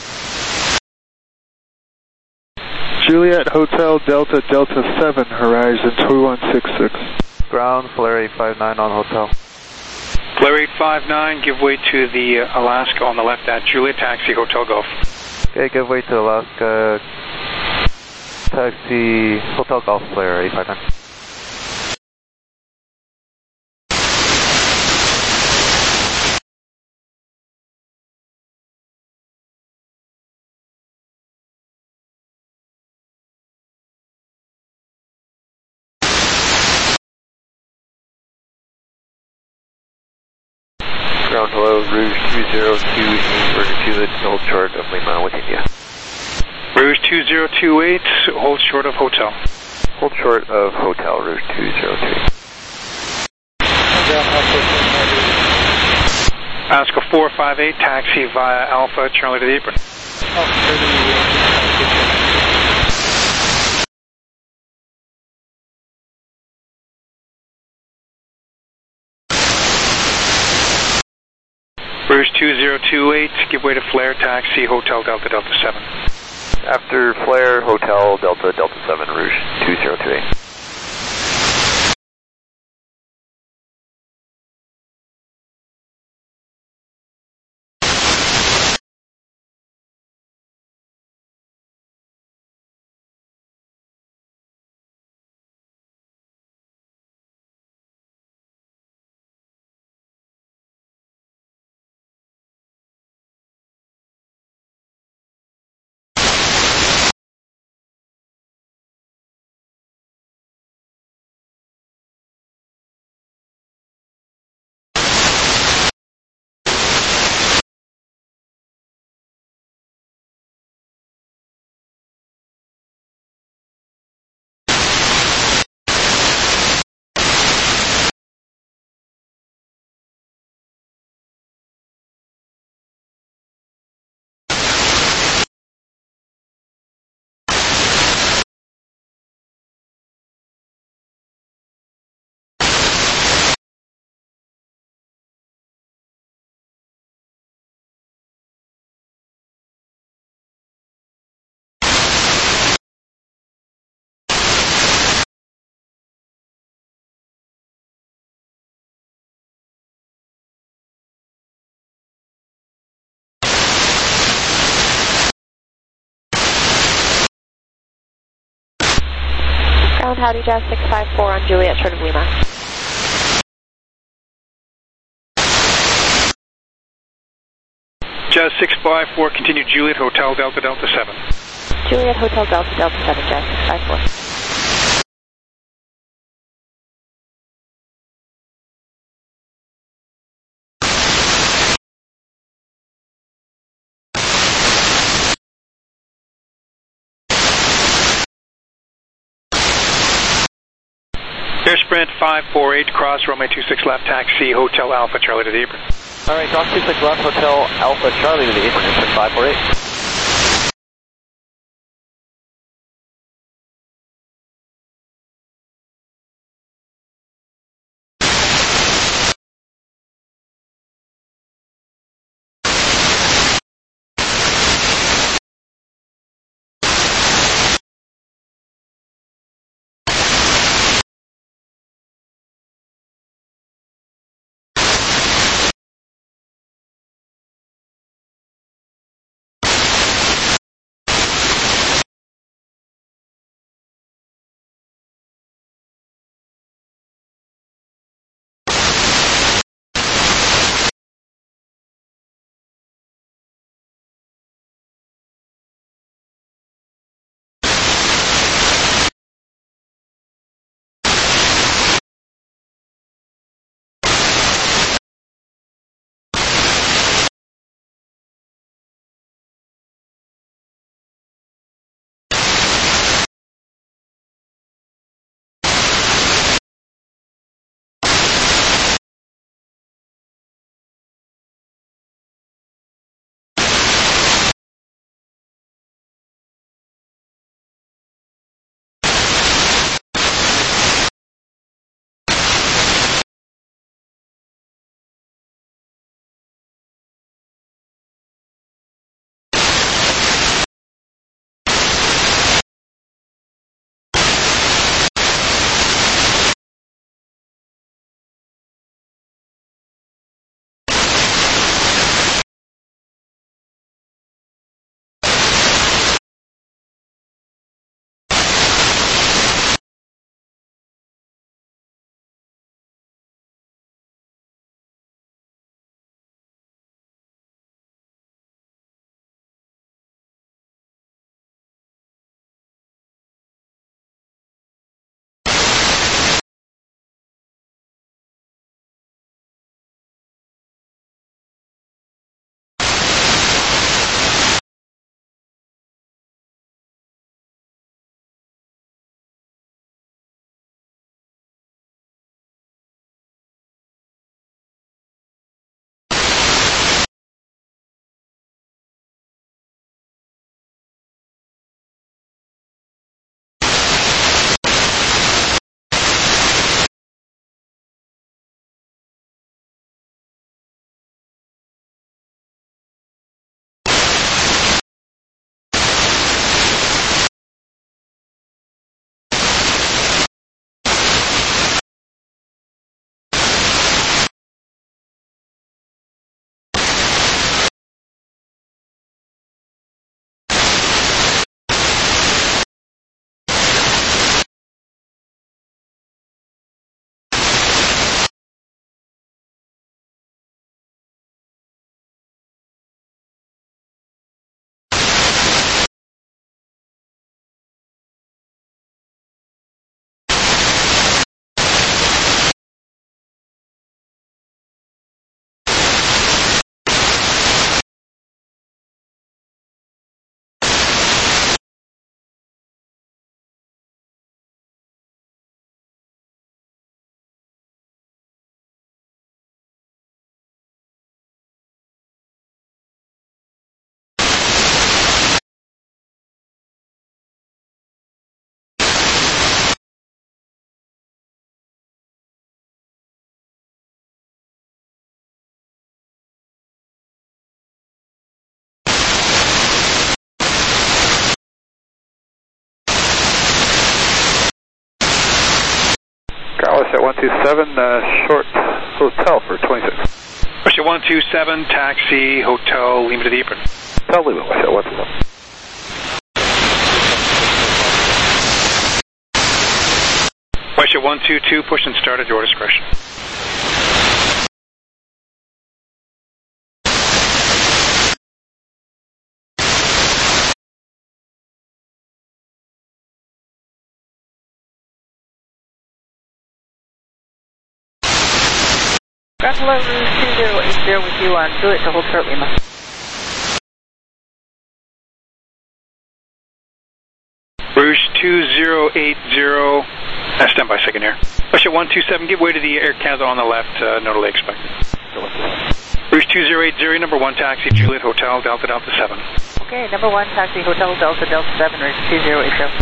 Juliet, Hotel, Delta, Delta seven, Horizon two one six six. Ground, Flare eight five nine on Hotel. Flare eight five nine, give way to the uh, Alaska on the left at Juliet, taxi, Hotel Golf. Okay, give way to Alaska, taxi, Hotel Golf, Flare eight five nine. Ground, hello, Rouge two zero two eight, Roger Juliet, hold short of Lima with India. Rouge two zero two eight, hold short of Hotel. Hold short of Hotel, Rouge two zero two eight. Alaska four five eight, taxi via Alpha, Charlie to the apron. Rouge two zero two eight, give way to Flare, taxi, Hotel, Delta, Delta seven. After Flare, Hotel, Delta, Delta seven, Rouge two zero two eight. Ground, howdy, Jazz six five four on Juliet, short of Lima. Jazz six five four, continue Juliet, Hotel, Delta, Delta seven. Juliet, Hotel, Delta, Delta seven, Jazz six five four. Air Sprint five four eight, cross runway two six left, taxi, Hotel Alpha, Charlie to the apron. Alright, cross two six left, Hotel Alpha, Charlie to the apron, Air Sprint five four eight. Westjet one two seven, uh, short hotel for twenty-six. Westjet one two seven, taxi, hotel, Lima to the apron. Hotel Lima, Westjet one two seven. Westjet one two two, push and start at your discretion. Ground Hello, Rouge two zero eight zero with you on Juliet to hold short Lima. Rouge two zero eight zero, uh, stand by second here. Westjet one two seven, give way to the Air Canada on the left, uh, notably expected. Rouge two zero eight zero, number one taxi, Juliet Hotel, Delta Delta seven. Okay, number one taxi, Hotel Delta Delta seven, Rouge two zero eight zero.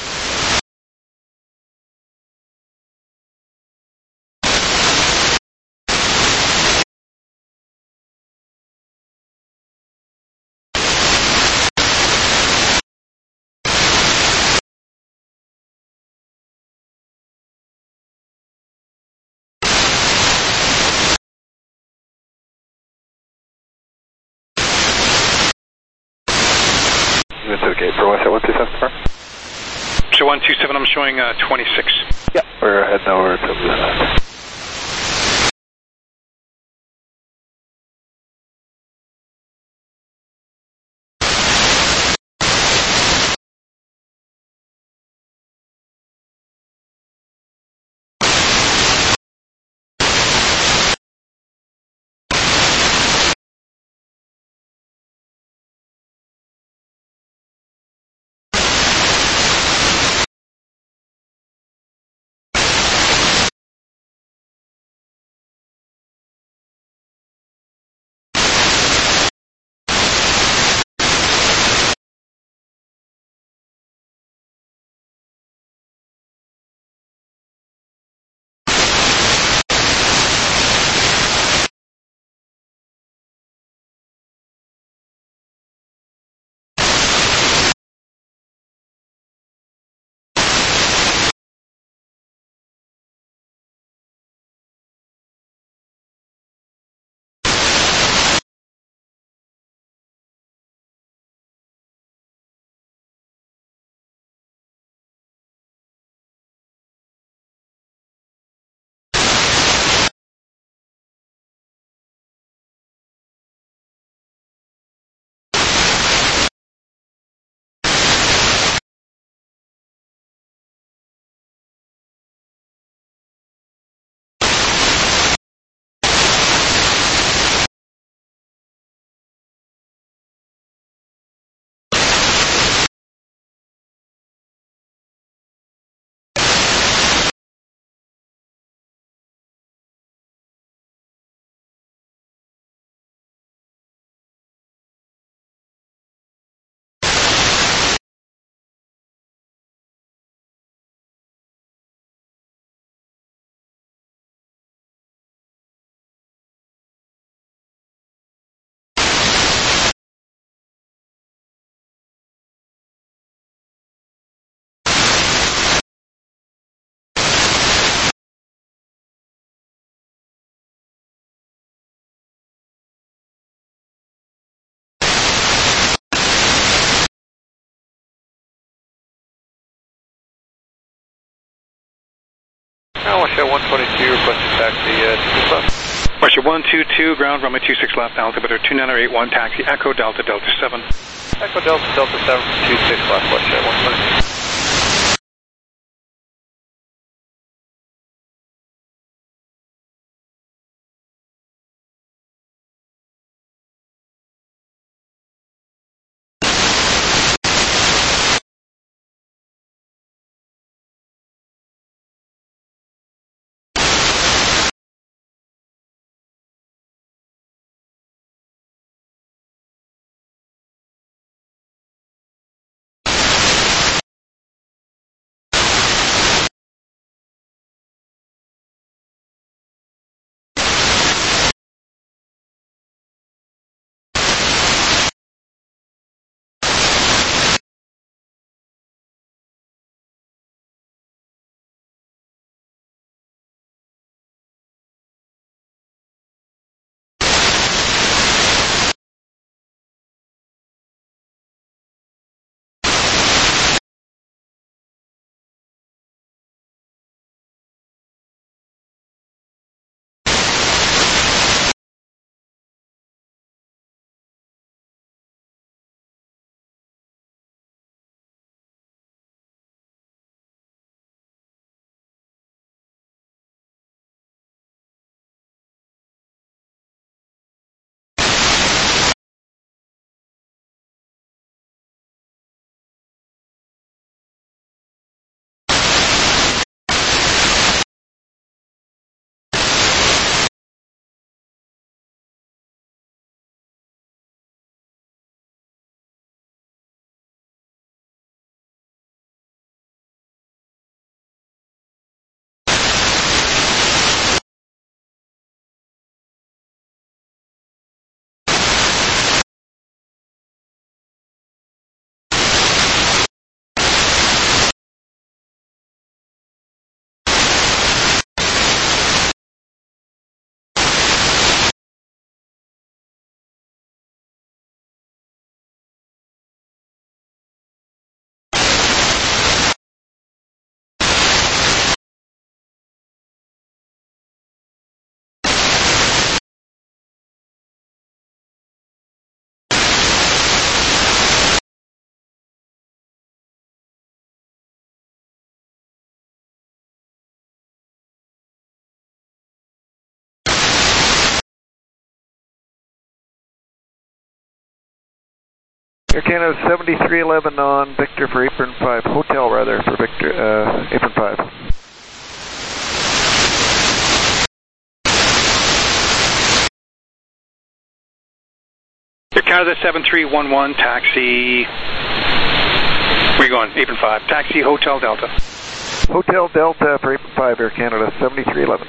Into the gate for Westjet one two seven, sir. Westjet one two seven, I'm showing uh, twenty-six. Yep, we're heading over to the... Westjet one twenty-two, requesting taxi, uh, two left. Westjet one two two, ground, runway two six left, altimeter two nine eight one, taxi, Echo Delta Delta seven. Echo Delta Delta seven, two six left, Westjet one twenty-two. Air Canada seventy-three eleven on Victor for apron five, hotel rather for Victor, uh, apron five. Air Canada seven three one one, taxi, where are you going? Apron five, taxi, Hotel Delta. Hotel Delta for apron five, Air Canada seventy-three eleven.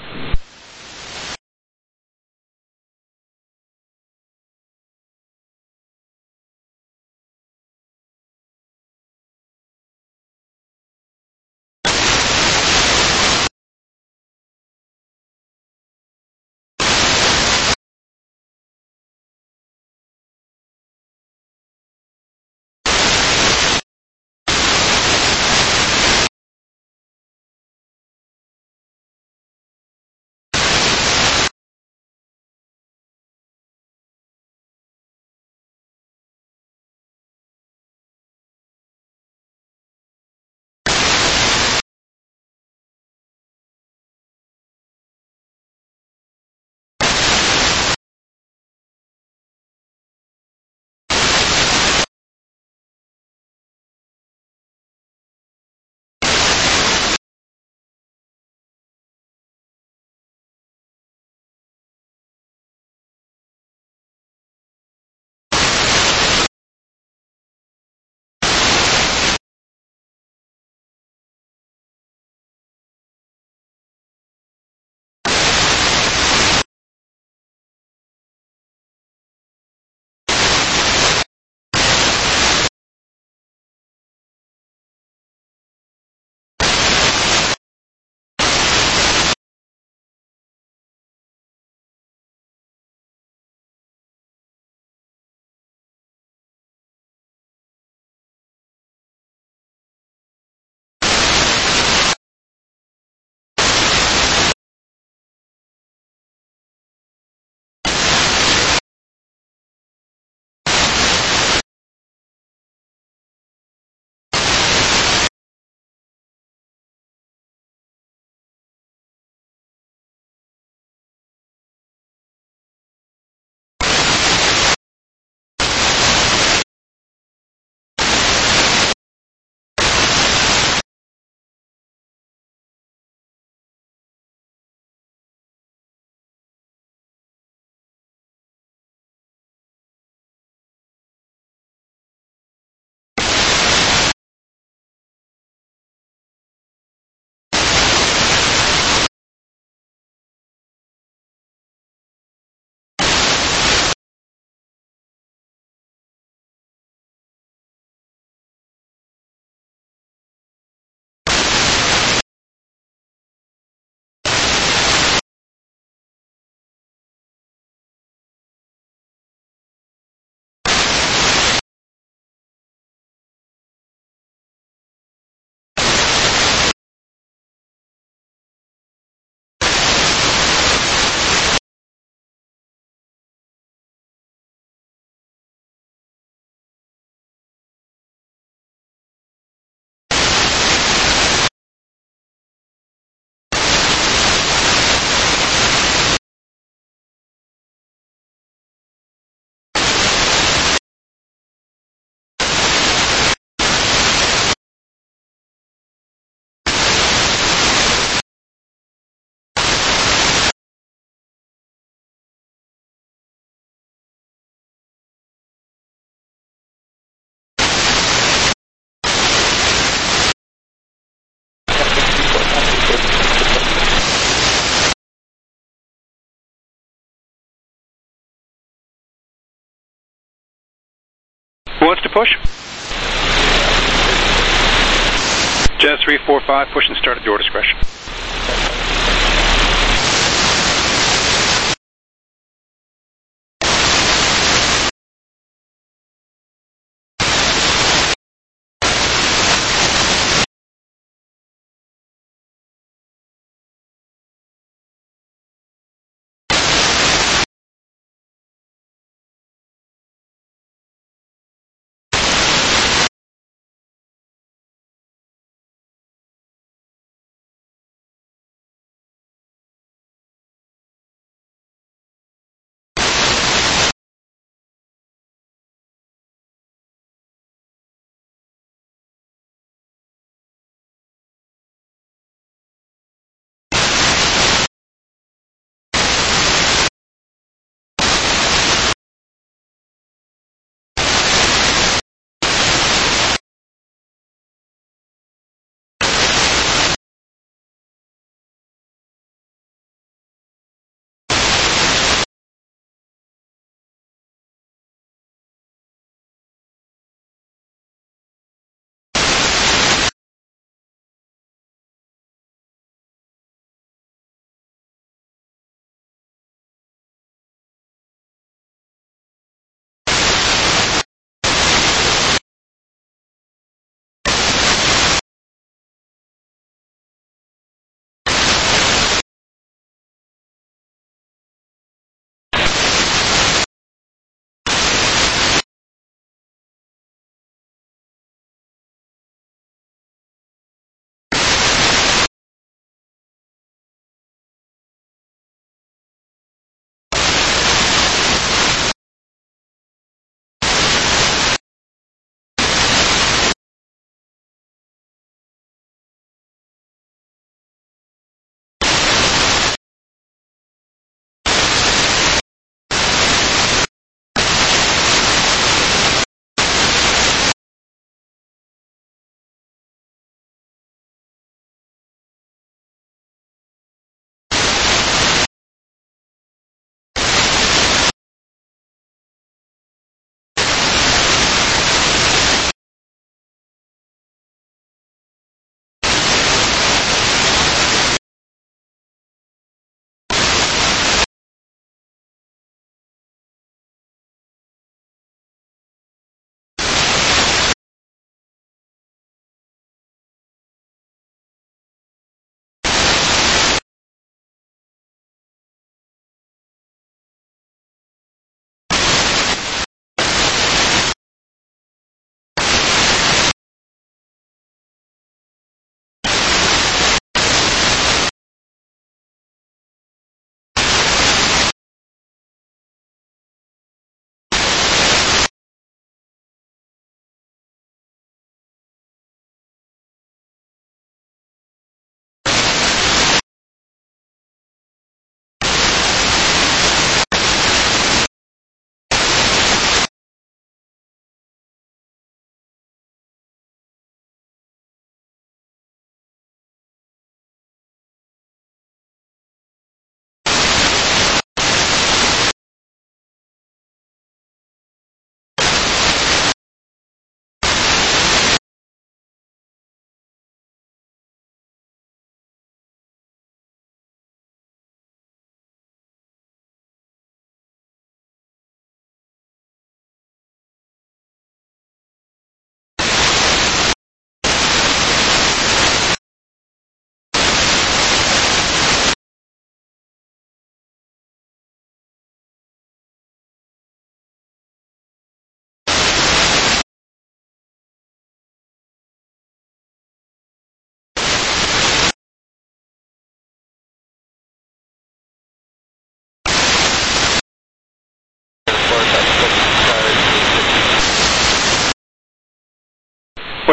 Who wants to push? Jazz three four five, push and start at your discretion.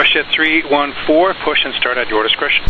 WestJet three one four, push and start at your discretion.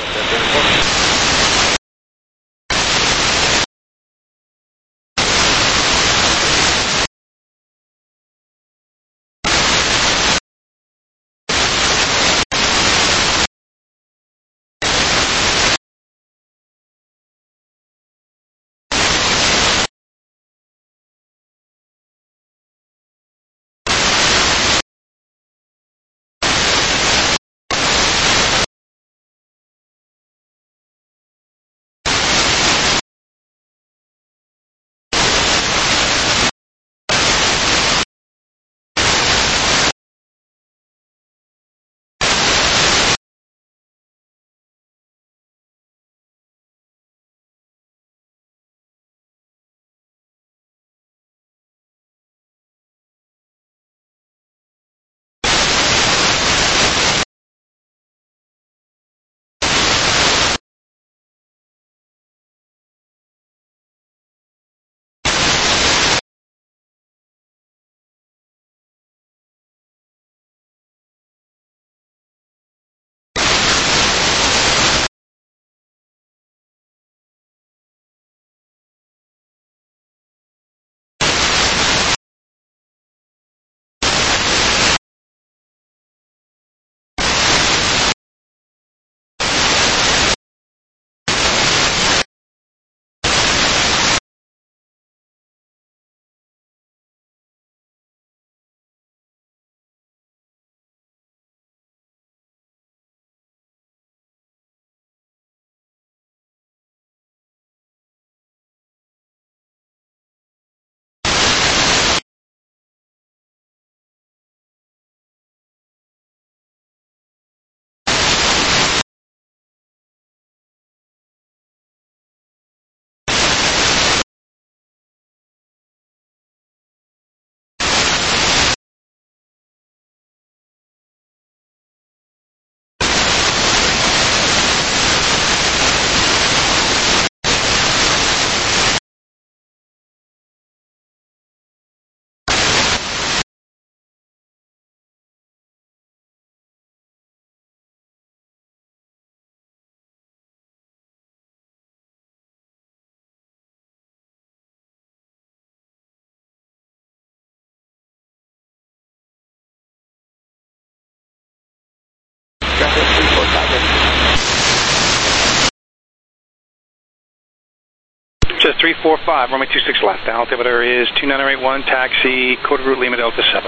WestJet three four five, runway two six left. Altimeter is two nine eight one, taxi, code route Lima Delta seven.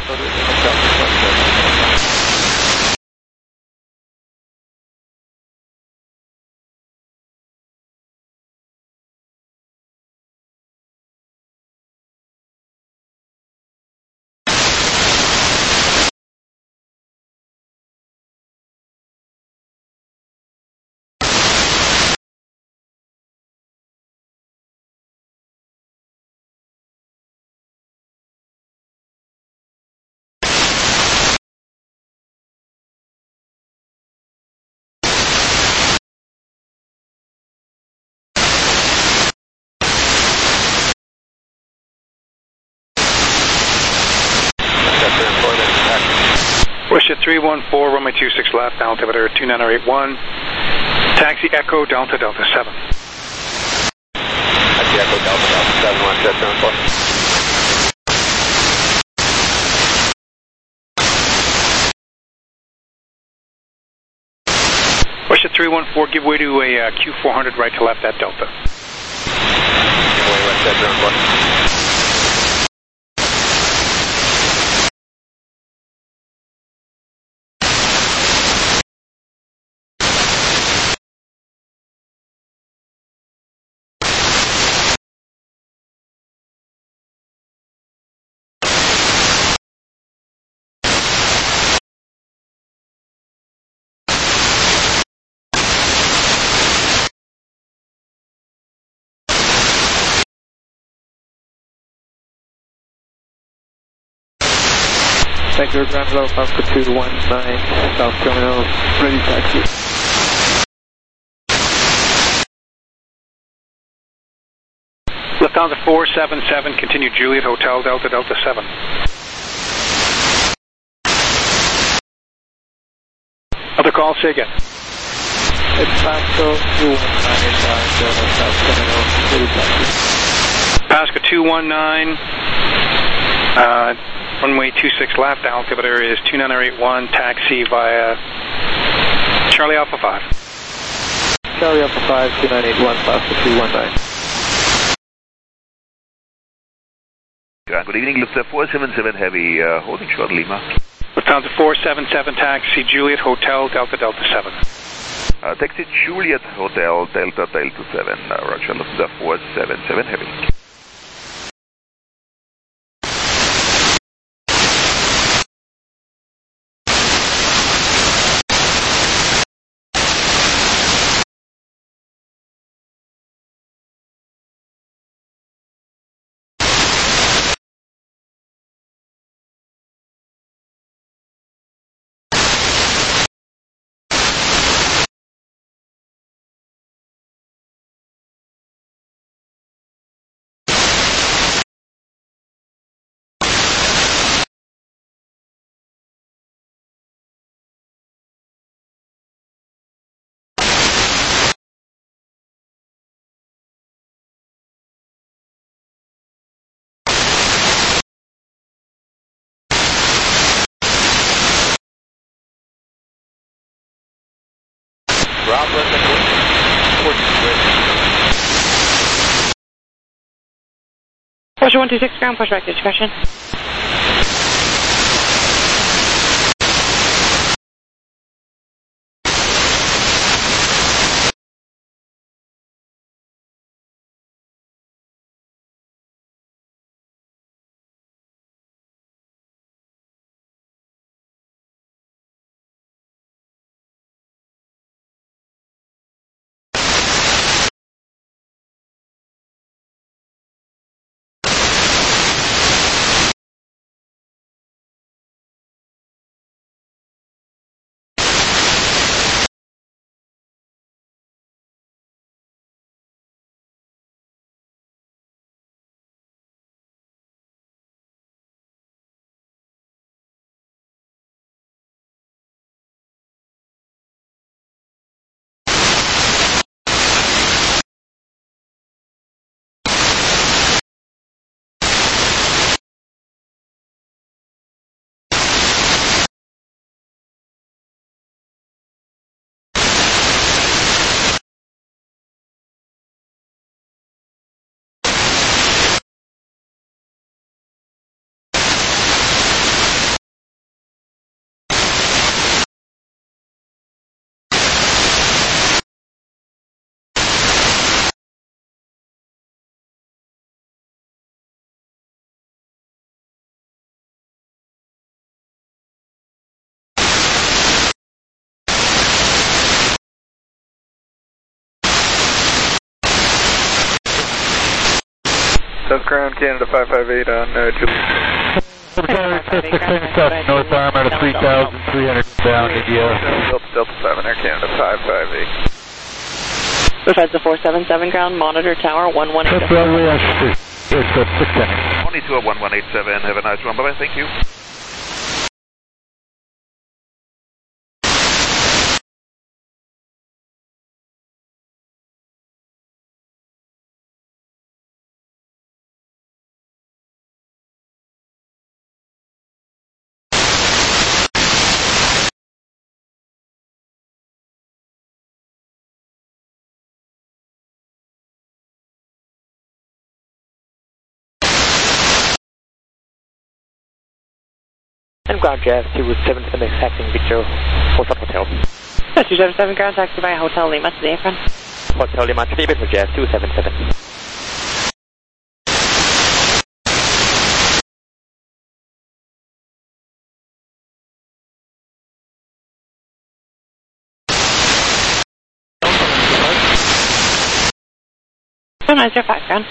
WestJet three one four, runway two six left, altimeter two nine eight one, taxi Echo Delta Delta seven. Taxi Echo Delta Delta seven, WestJet seven four. WestJet three one four, give way to a uh, Q four hundred right to left at Delta. Give way, WestJet seven four. Vector ground level Alpha two one nine, South Terminal, ready taxi. Lufthansa four seven seven, continue Juliet Hotel Delta Delta seven. call, say again. It's Pasco two one nine eight five, Delta South Seminole, City, Texas. Pasco two one nine, uh, runway two six left, altimeter is two nine eight one, taxi via Charlie Alpha five. Charlie Alpha five, two nine eight one, Pasco two one nine. Good evening, Lufthansa four seven seven Heavy, uh, holding short Lima. Lufthansa four seven seven, taxi Juliet Hotel, Delta Delta seven. Uh, taxi Juliet Hotel, Delta Delta seven, uh, Roger, Lufthansa four seven seven Heavy. Rob, let the Porsche one two six, ground, push back to discretion. South Ground, Canada five five eight on uh, Juliet. North Arm out of three thousand three hundred down, India. Delta Delta seven, Air Canada five five eight. Lufthansa four seven seven, ground, monitor tower one one eight seven. It's a six ten. Only two one one eight seven, have a nice one, bye bye, thank you. And ground J F two seven seven expecting Victor Hotel Hotel. two seven seven, ground taxi by Hotel Lima to the apron. Hotel Lima three bit for J F two seven seven. two nine zero five, ground.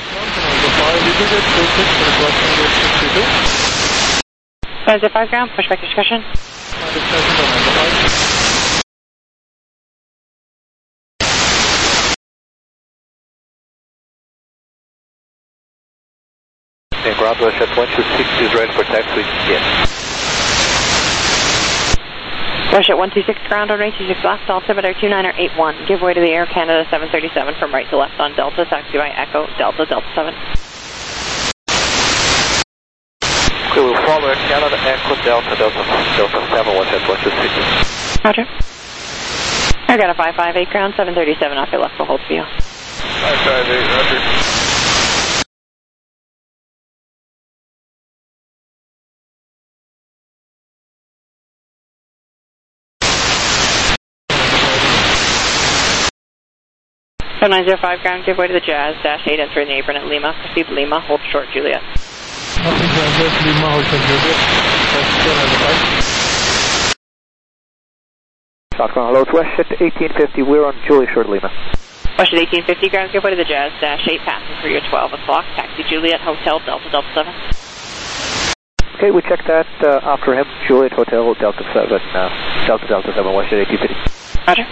five zero five, ground, push back discussion. And ground West one two six is ready for taxi, yes. Russia one two six ground on right two six left, altimeter two niner eight one. Give way to the Air Canada seven thirty-seven from right to left on Delta, taxi by Echo, Delta, Delta seven. We will follow Air Canada, Echo, Delta, Delta, Delta seven, one ten, what's the signal? Roger. I got a five five eight ground, seven thirty-seven off your left for hold for you. five five eight, roger. seven nine zero five ground, give way to the Jazz, dash eight, enter in the apron at Lima, proceed to Lima, hold short Juliet. Nothing Jazz, Lima, hold short Juliet. That's still on the five. Shotgun, hello, it's Westjet eighteen fifty, we're on Juliet short Lima. Westjet eighteen fifty ground, give way to the Jazz, dash eight, passing for your twelve o'clock, taxi Juliet, Hotel, Delta, Delta seven. Okay, we checked that uh, after him, Juliet, Hotel, Delta seven, uh, Delta, Delta seven, Westjet eighteen fifty. Roger.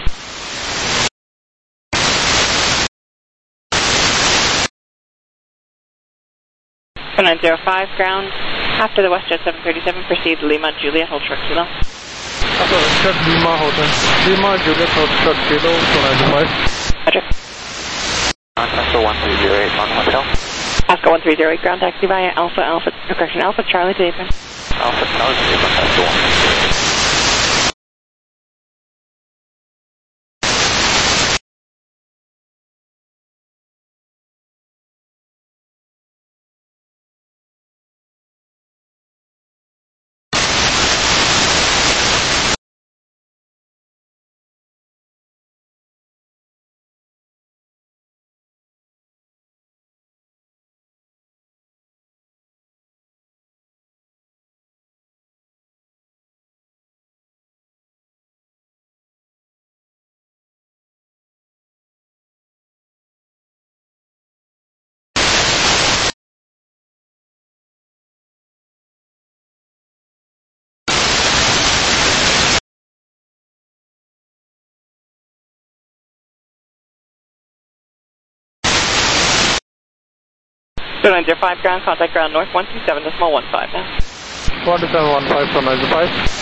seven nine zero five ground, after the WestJet seven thirty-seven, proceed to Lima, Juliet, hold short kilo. After WestJet Lima, Hotel, Lima, Juliet, hold short kilo, seven nine zero five. Roger. Oscar one three zero eight on Hotel. Oscar one three zero eight ground, taxi via Alpha, Alpha, oh, correction, Alpha, Charlie to apron. Alpha, Charlie to apron, Oscar one three zero eight. seven nine zero five ground, contact ground north one two seven decimal one five now. one two seven one five, seven nine zero five.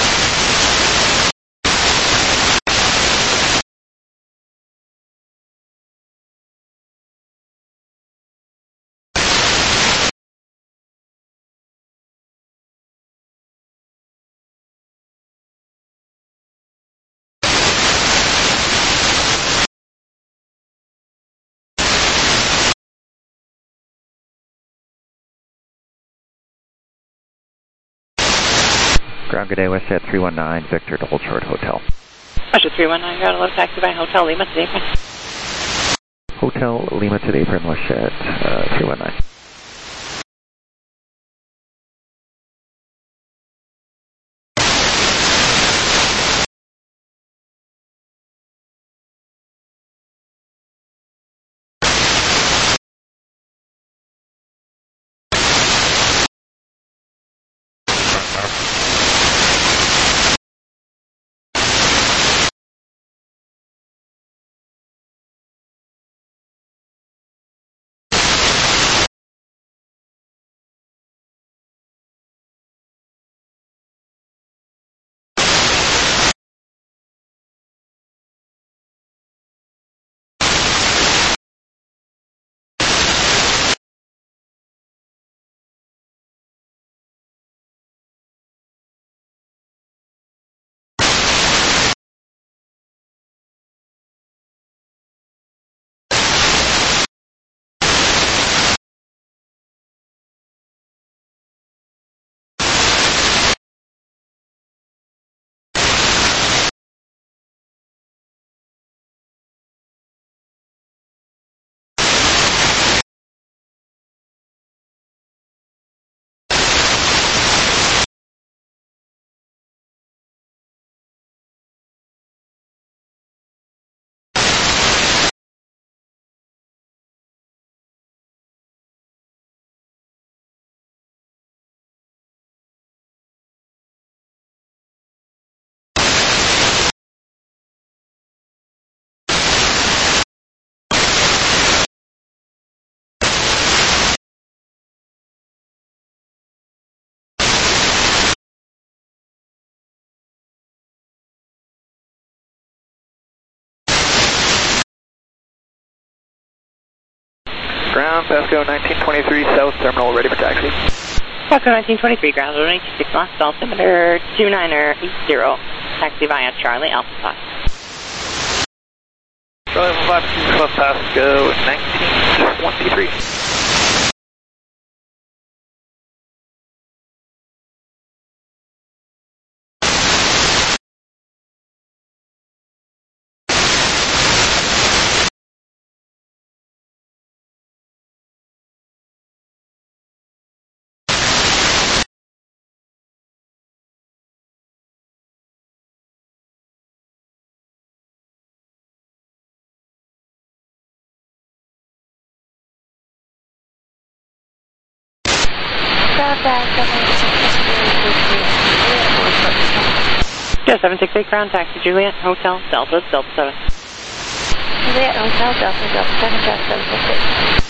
Ground, good day, WestJet three one nine, Victor to hold short Hotel. WestJet three one nine, ground, low taxi by Hotel Lima to the apron. Hotel Lima to the apron, WestJet uh, three one nine. ground, Pasco nineteen twenty-three, South Terminal, ready for taxi. Pasco nineteen twenty-three, ground zero eight two six left, altimeter two niner eight zero. Taxi via Charlie Alpha five. Charlie Alpha five, two six left, Pasco nineteen twenty-three. Just seven six eight, ground taxi, Juliet, Hotel, Delta, Delta seven. Juliet, Hotel, Delta, Delta seven, just seven six eight.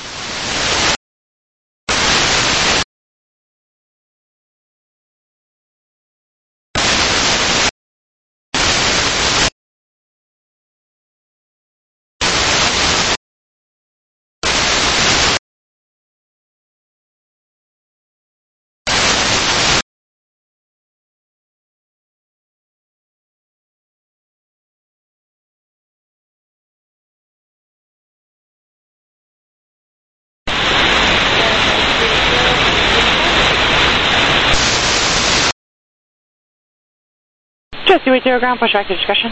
Just two eight zero, ground, push back to discussion.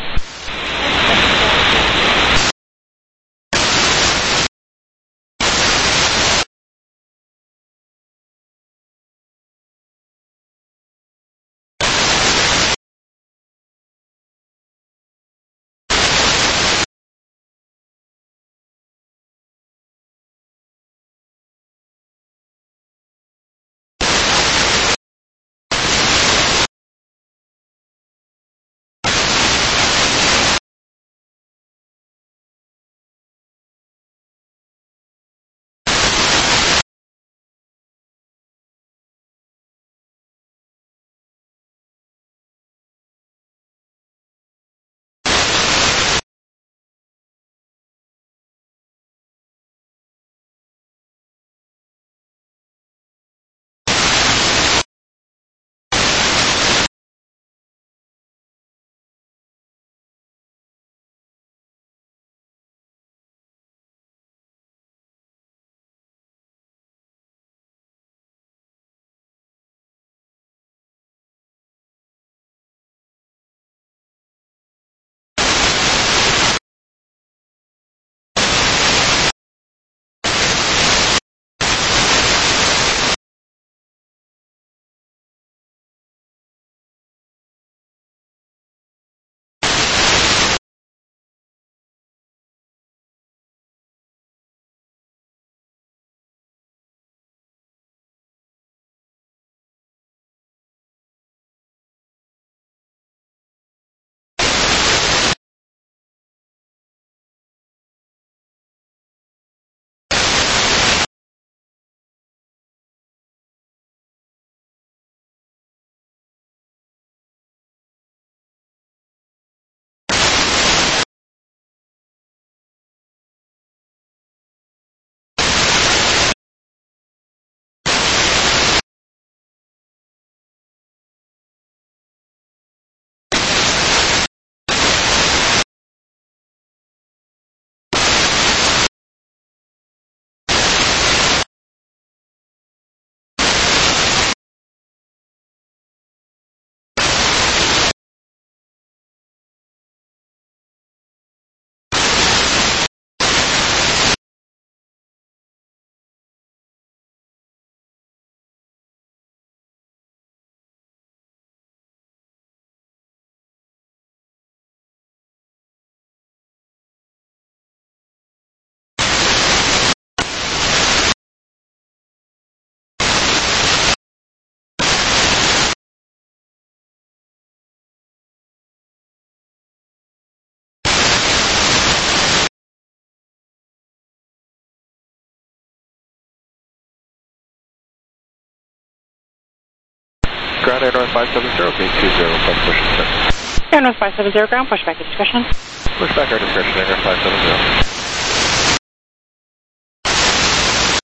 Ground Air North five seven zero, gate two zero, plus push discussion. Air North five seven zero, ground, push back to discussion. Push back our discussion, Air North five seven zero.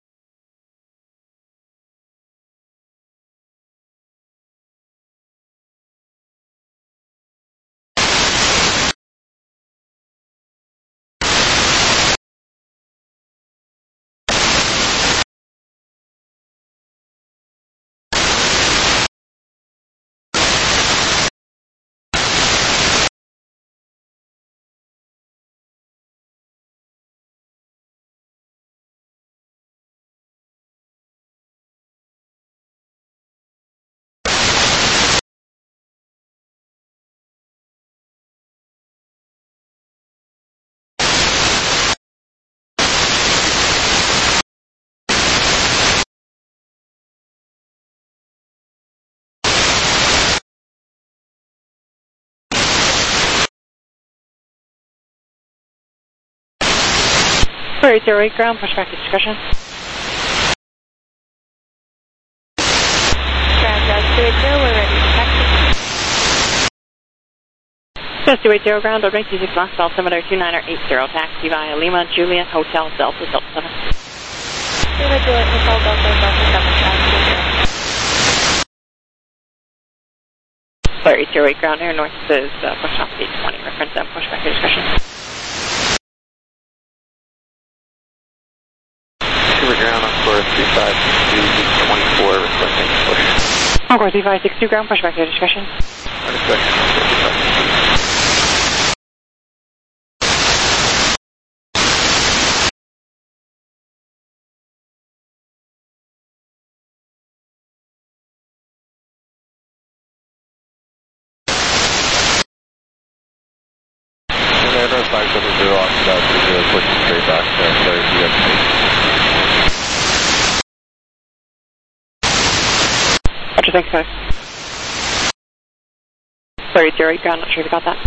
four eight zero eight ground, push back to discussion. Ground Jazz two eight zero, we're ready to taxi. Jazz two eight zero ground, runway two six left, altimeter two nine eight zero, taxi via Lima, Juliet, Hotel, Delta, Delta seven. Lima, Juliet, Hotel, Delta, Delta seven, taxi. four eight zero eight ground, air north is uh, push off eight twenty, reference and push back to discussion. Super ground, Encore three five six two, twenty-four, requesting push. Encore three five six two ground, push back to discussion. five seven zero on that zero, pushing straight back there, so you guys can Roger, thanks guys. four eight zero eight ground, not sure if you got that.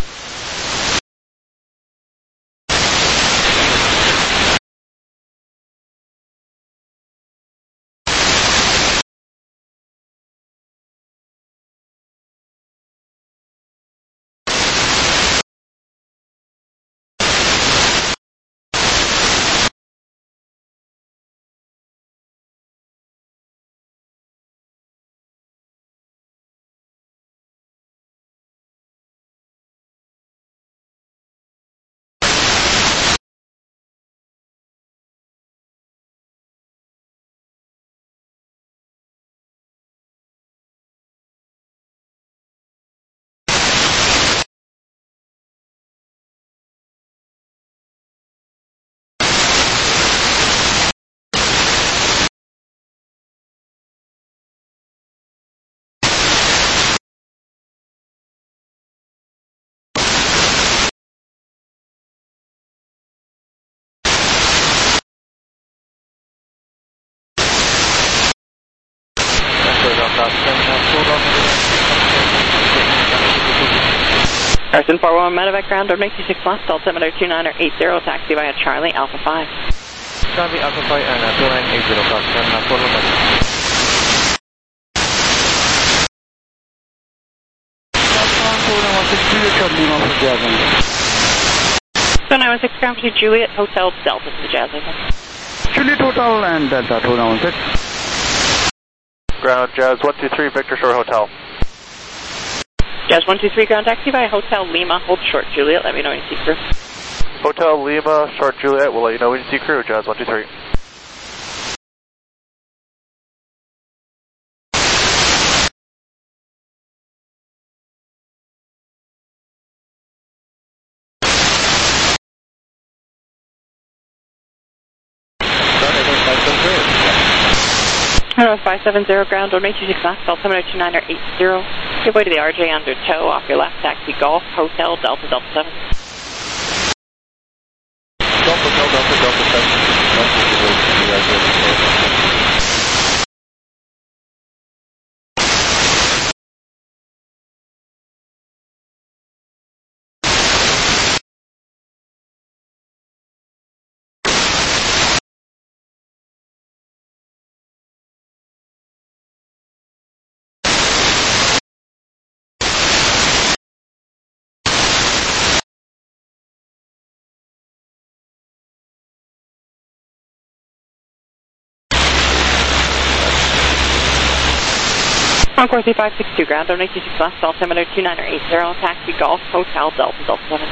Harrison four one medevac ground, runway two six left, altimeter two nine eight zero, taxi via Charlie Alpha five. Charlie Alpha five and uh, two nine eight zero, cross-turn, uh, four one So nine one six ground to Juliet, Hotel, Delta to the Jazz, I think. Juliet Hotel and Delta two nine one six. Ground Jazz one two three, Victor Shore Hotel. Jazz one two three ground, taxi via Hotel Lima, hold short Juliet, let me know when you see crew. Hotel Lima, short Juliet, we'll let you know when you see crew, Jazz one two three. five seven zero ground, runway two six left, altimeter two nine eight zero. Give way to the R J under tow, off your left, taxi Golf, Hotel, Delta, Delta seven. Golf, Hotel, Delta, Delta seven. Encore three five six two ground, runway two six left, altimeter two nine eight zero, taxi Golf, Hotel, Delta, Delta seven.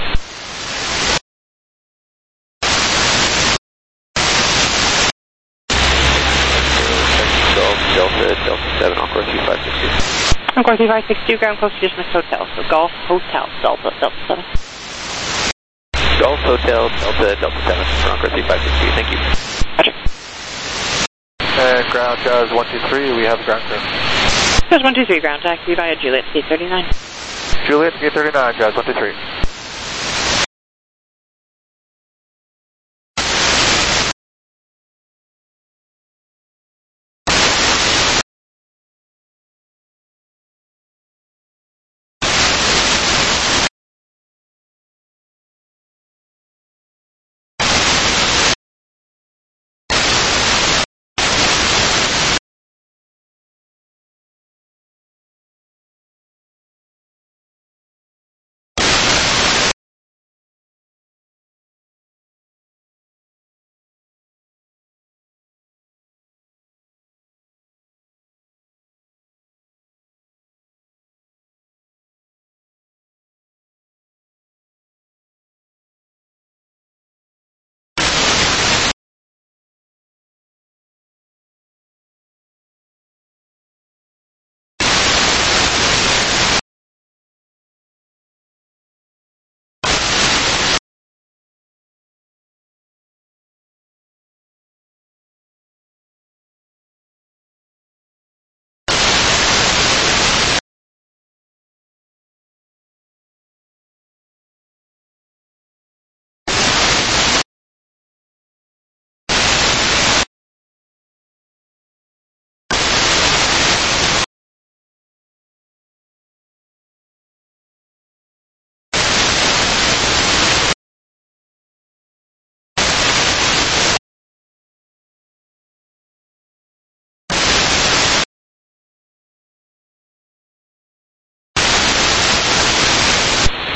Golf, Delta, Delta seven, Encore three five six two. Encore three five six two ground, close to dismissed Hotel, so Golf, Hotel, Delta, Delta seven. Golf, Hotel, Delta, Delta seven, Encore three five six two, thank you. Roger. And ground Jazz one two three, we have ground crew. Jazz one two three ground, taxi via Juliet, gate thirty-nine. Juliet, gate thirty-nine, Jazz one two three.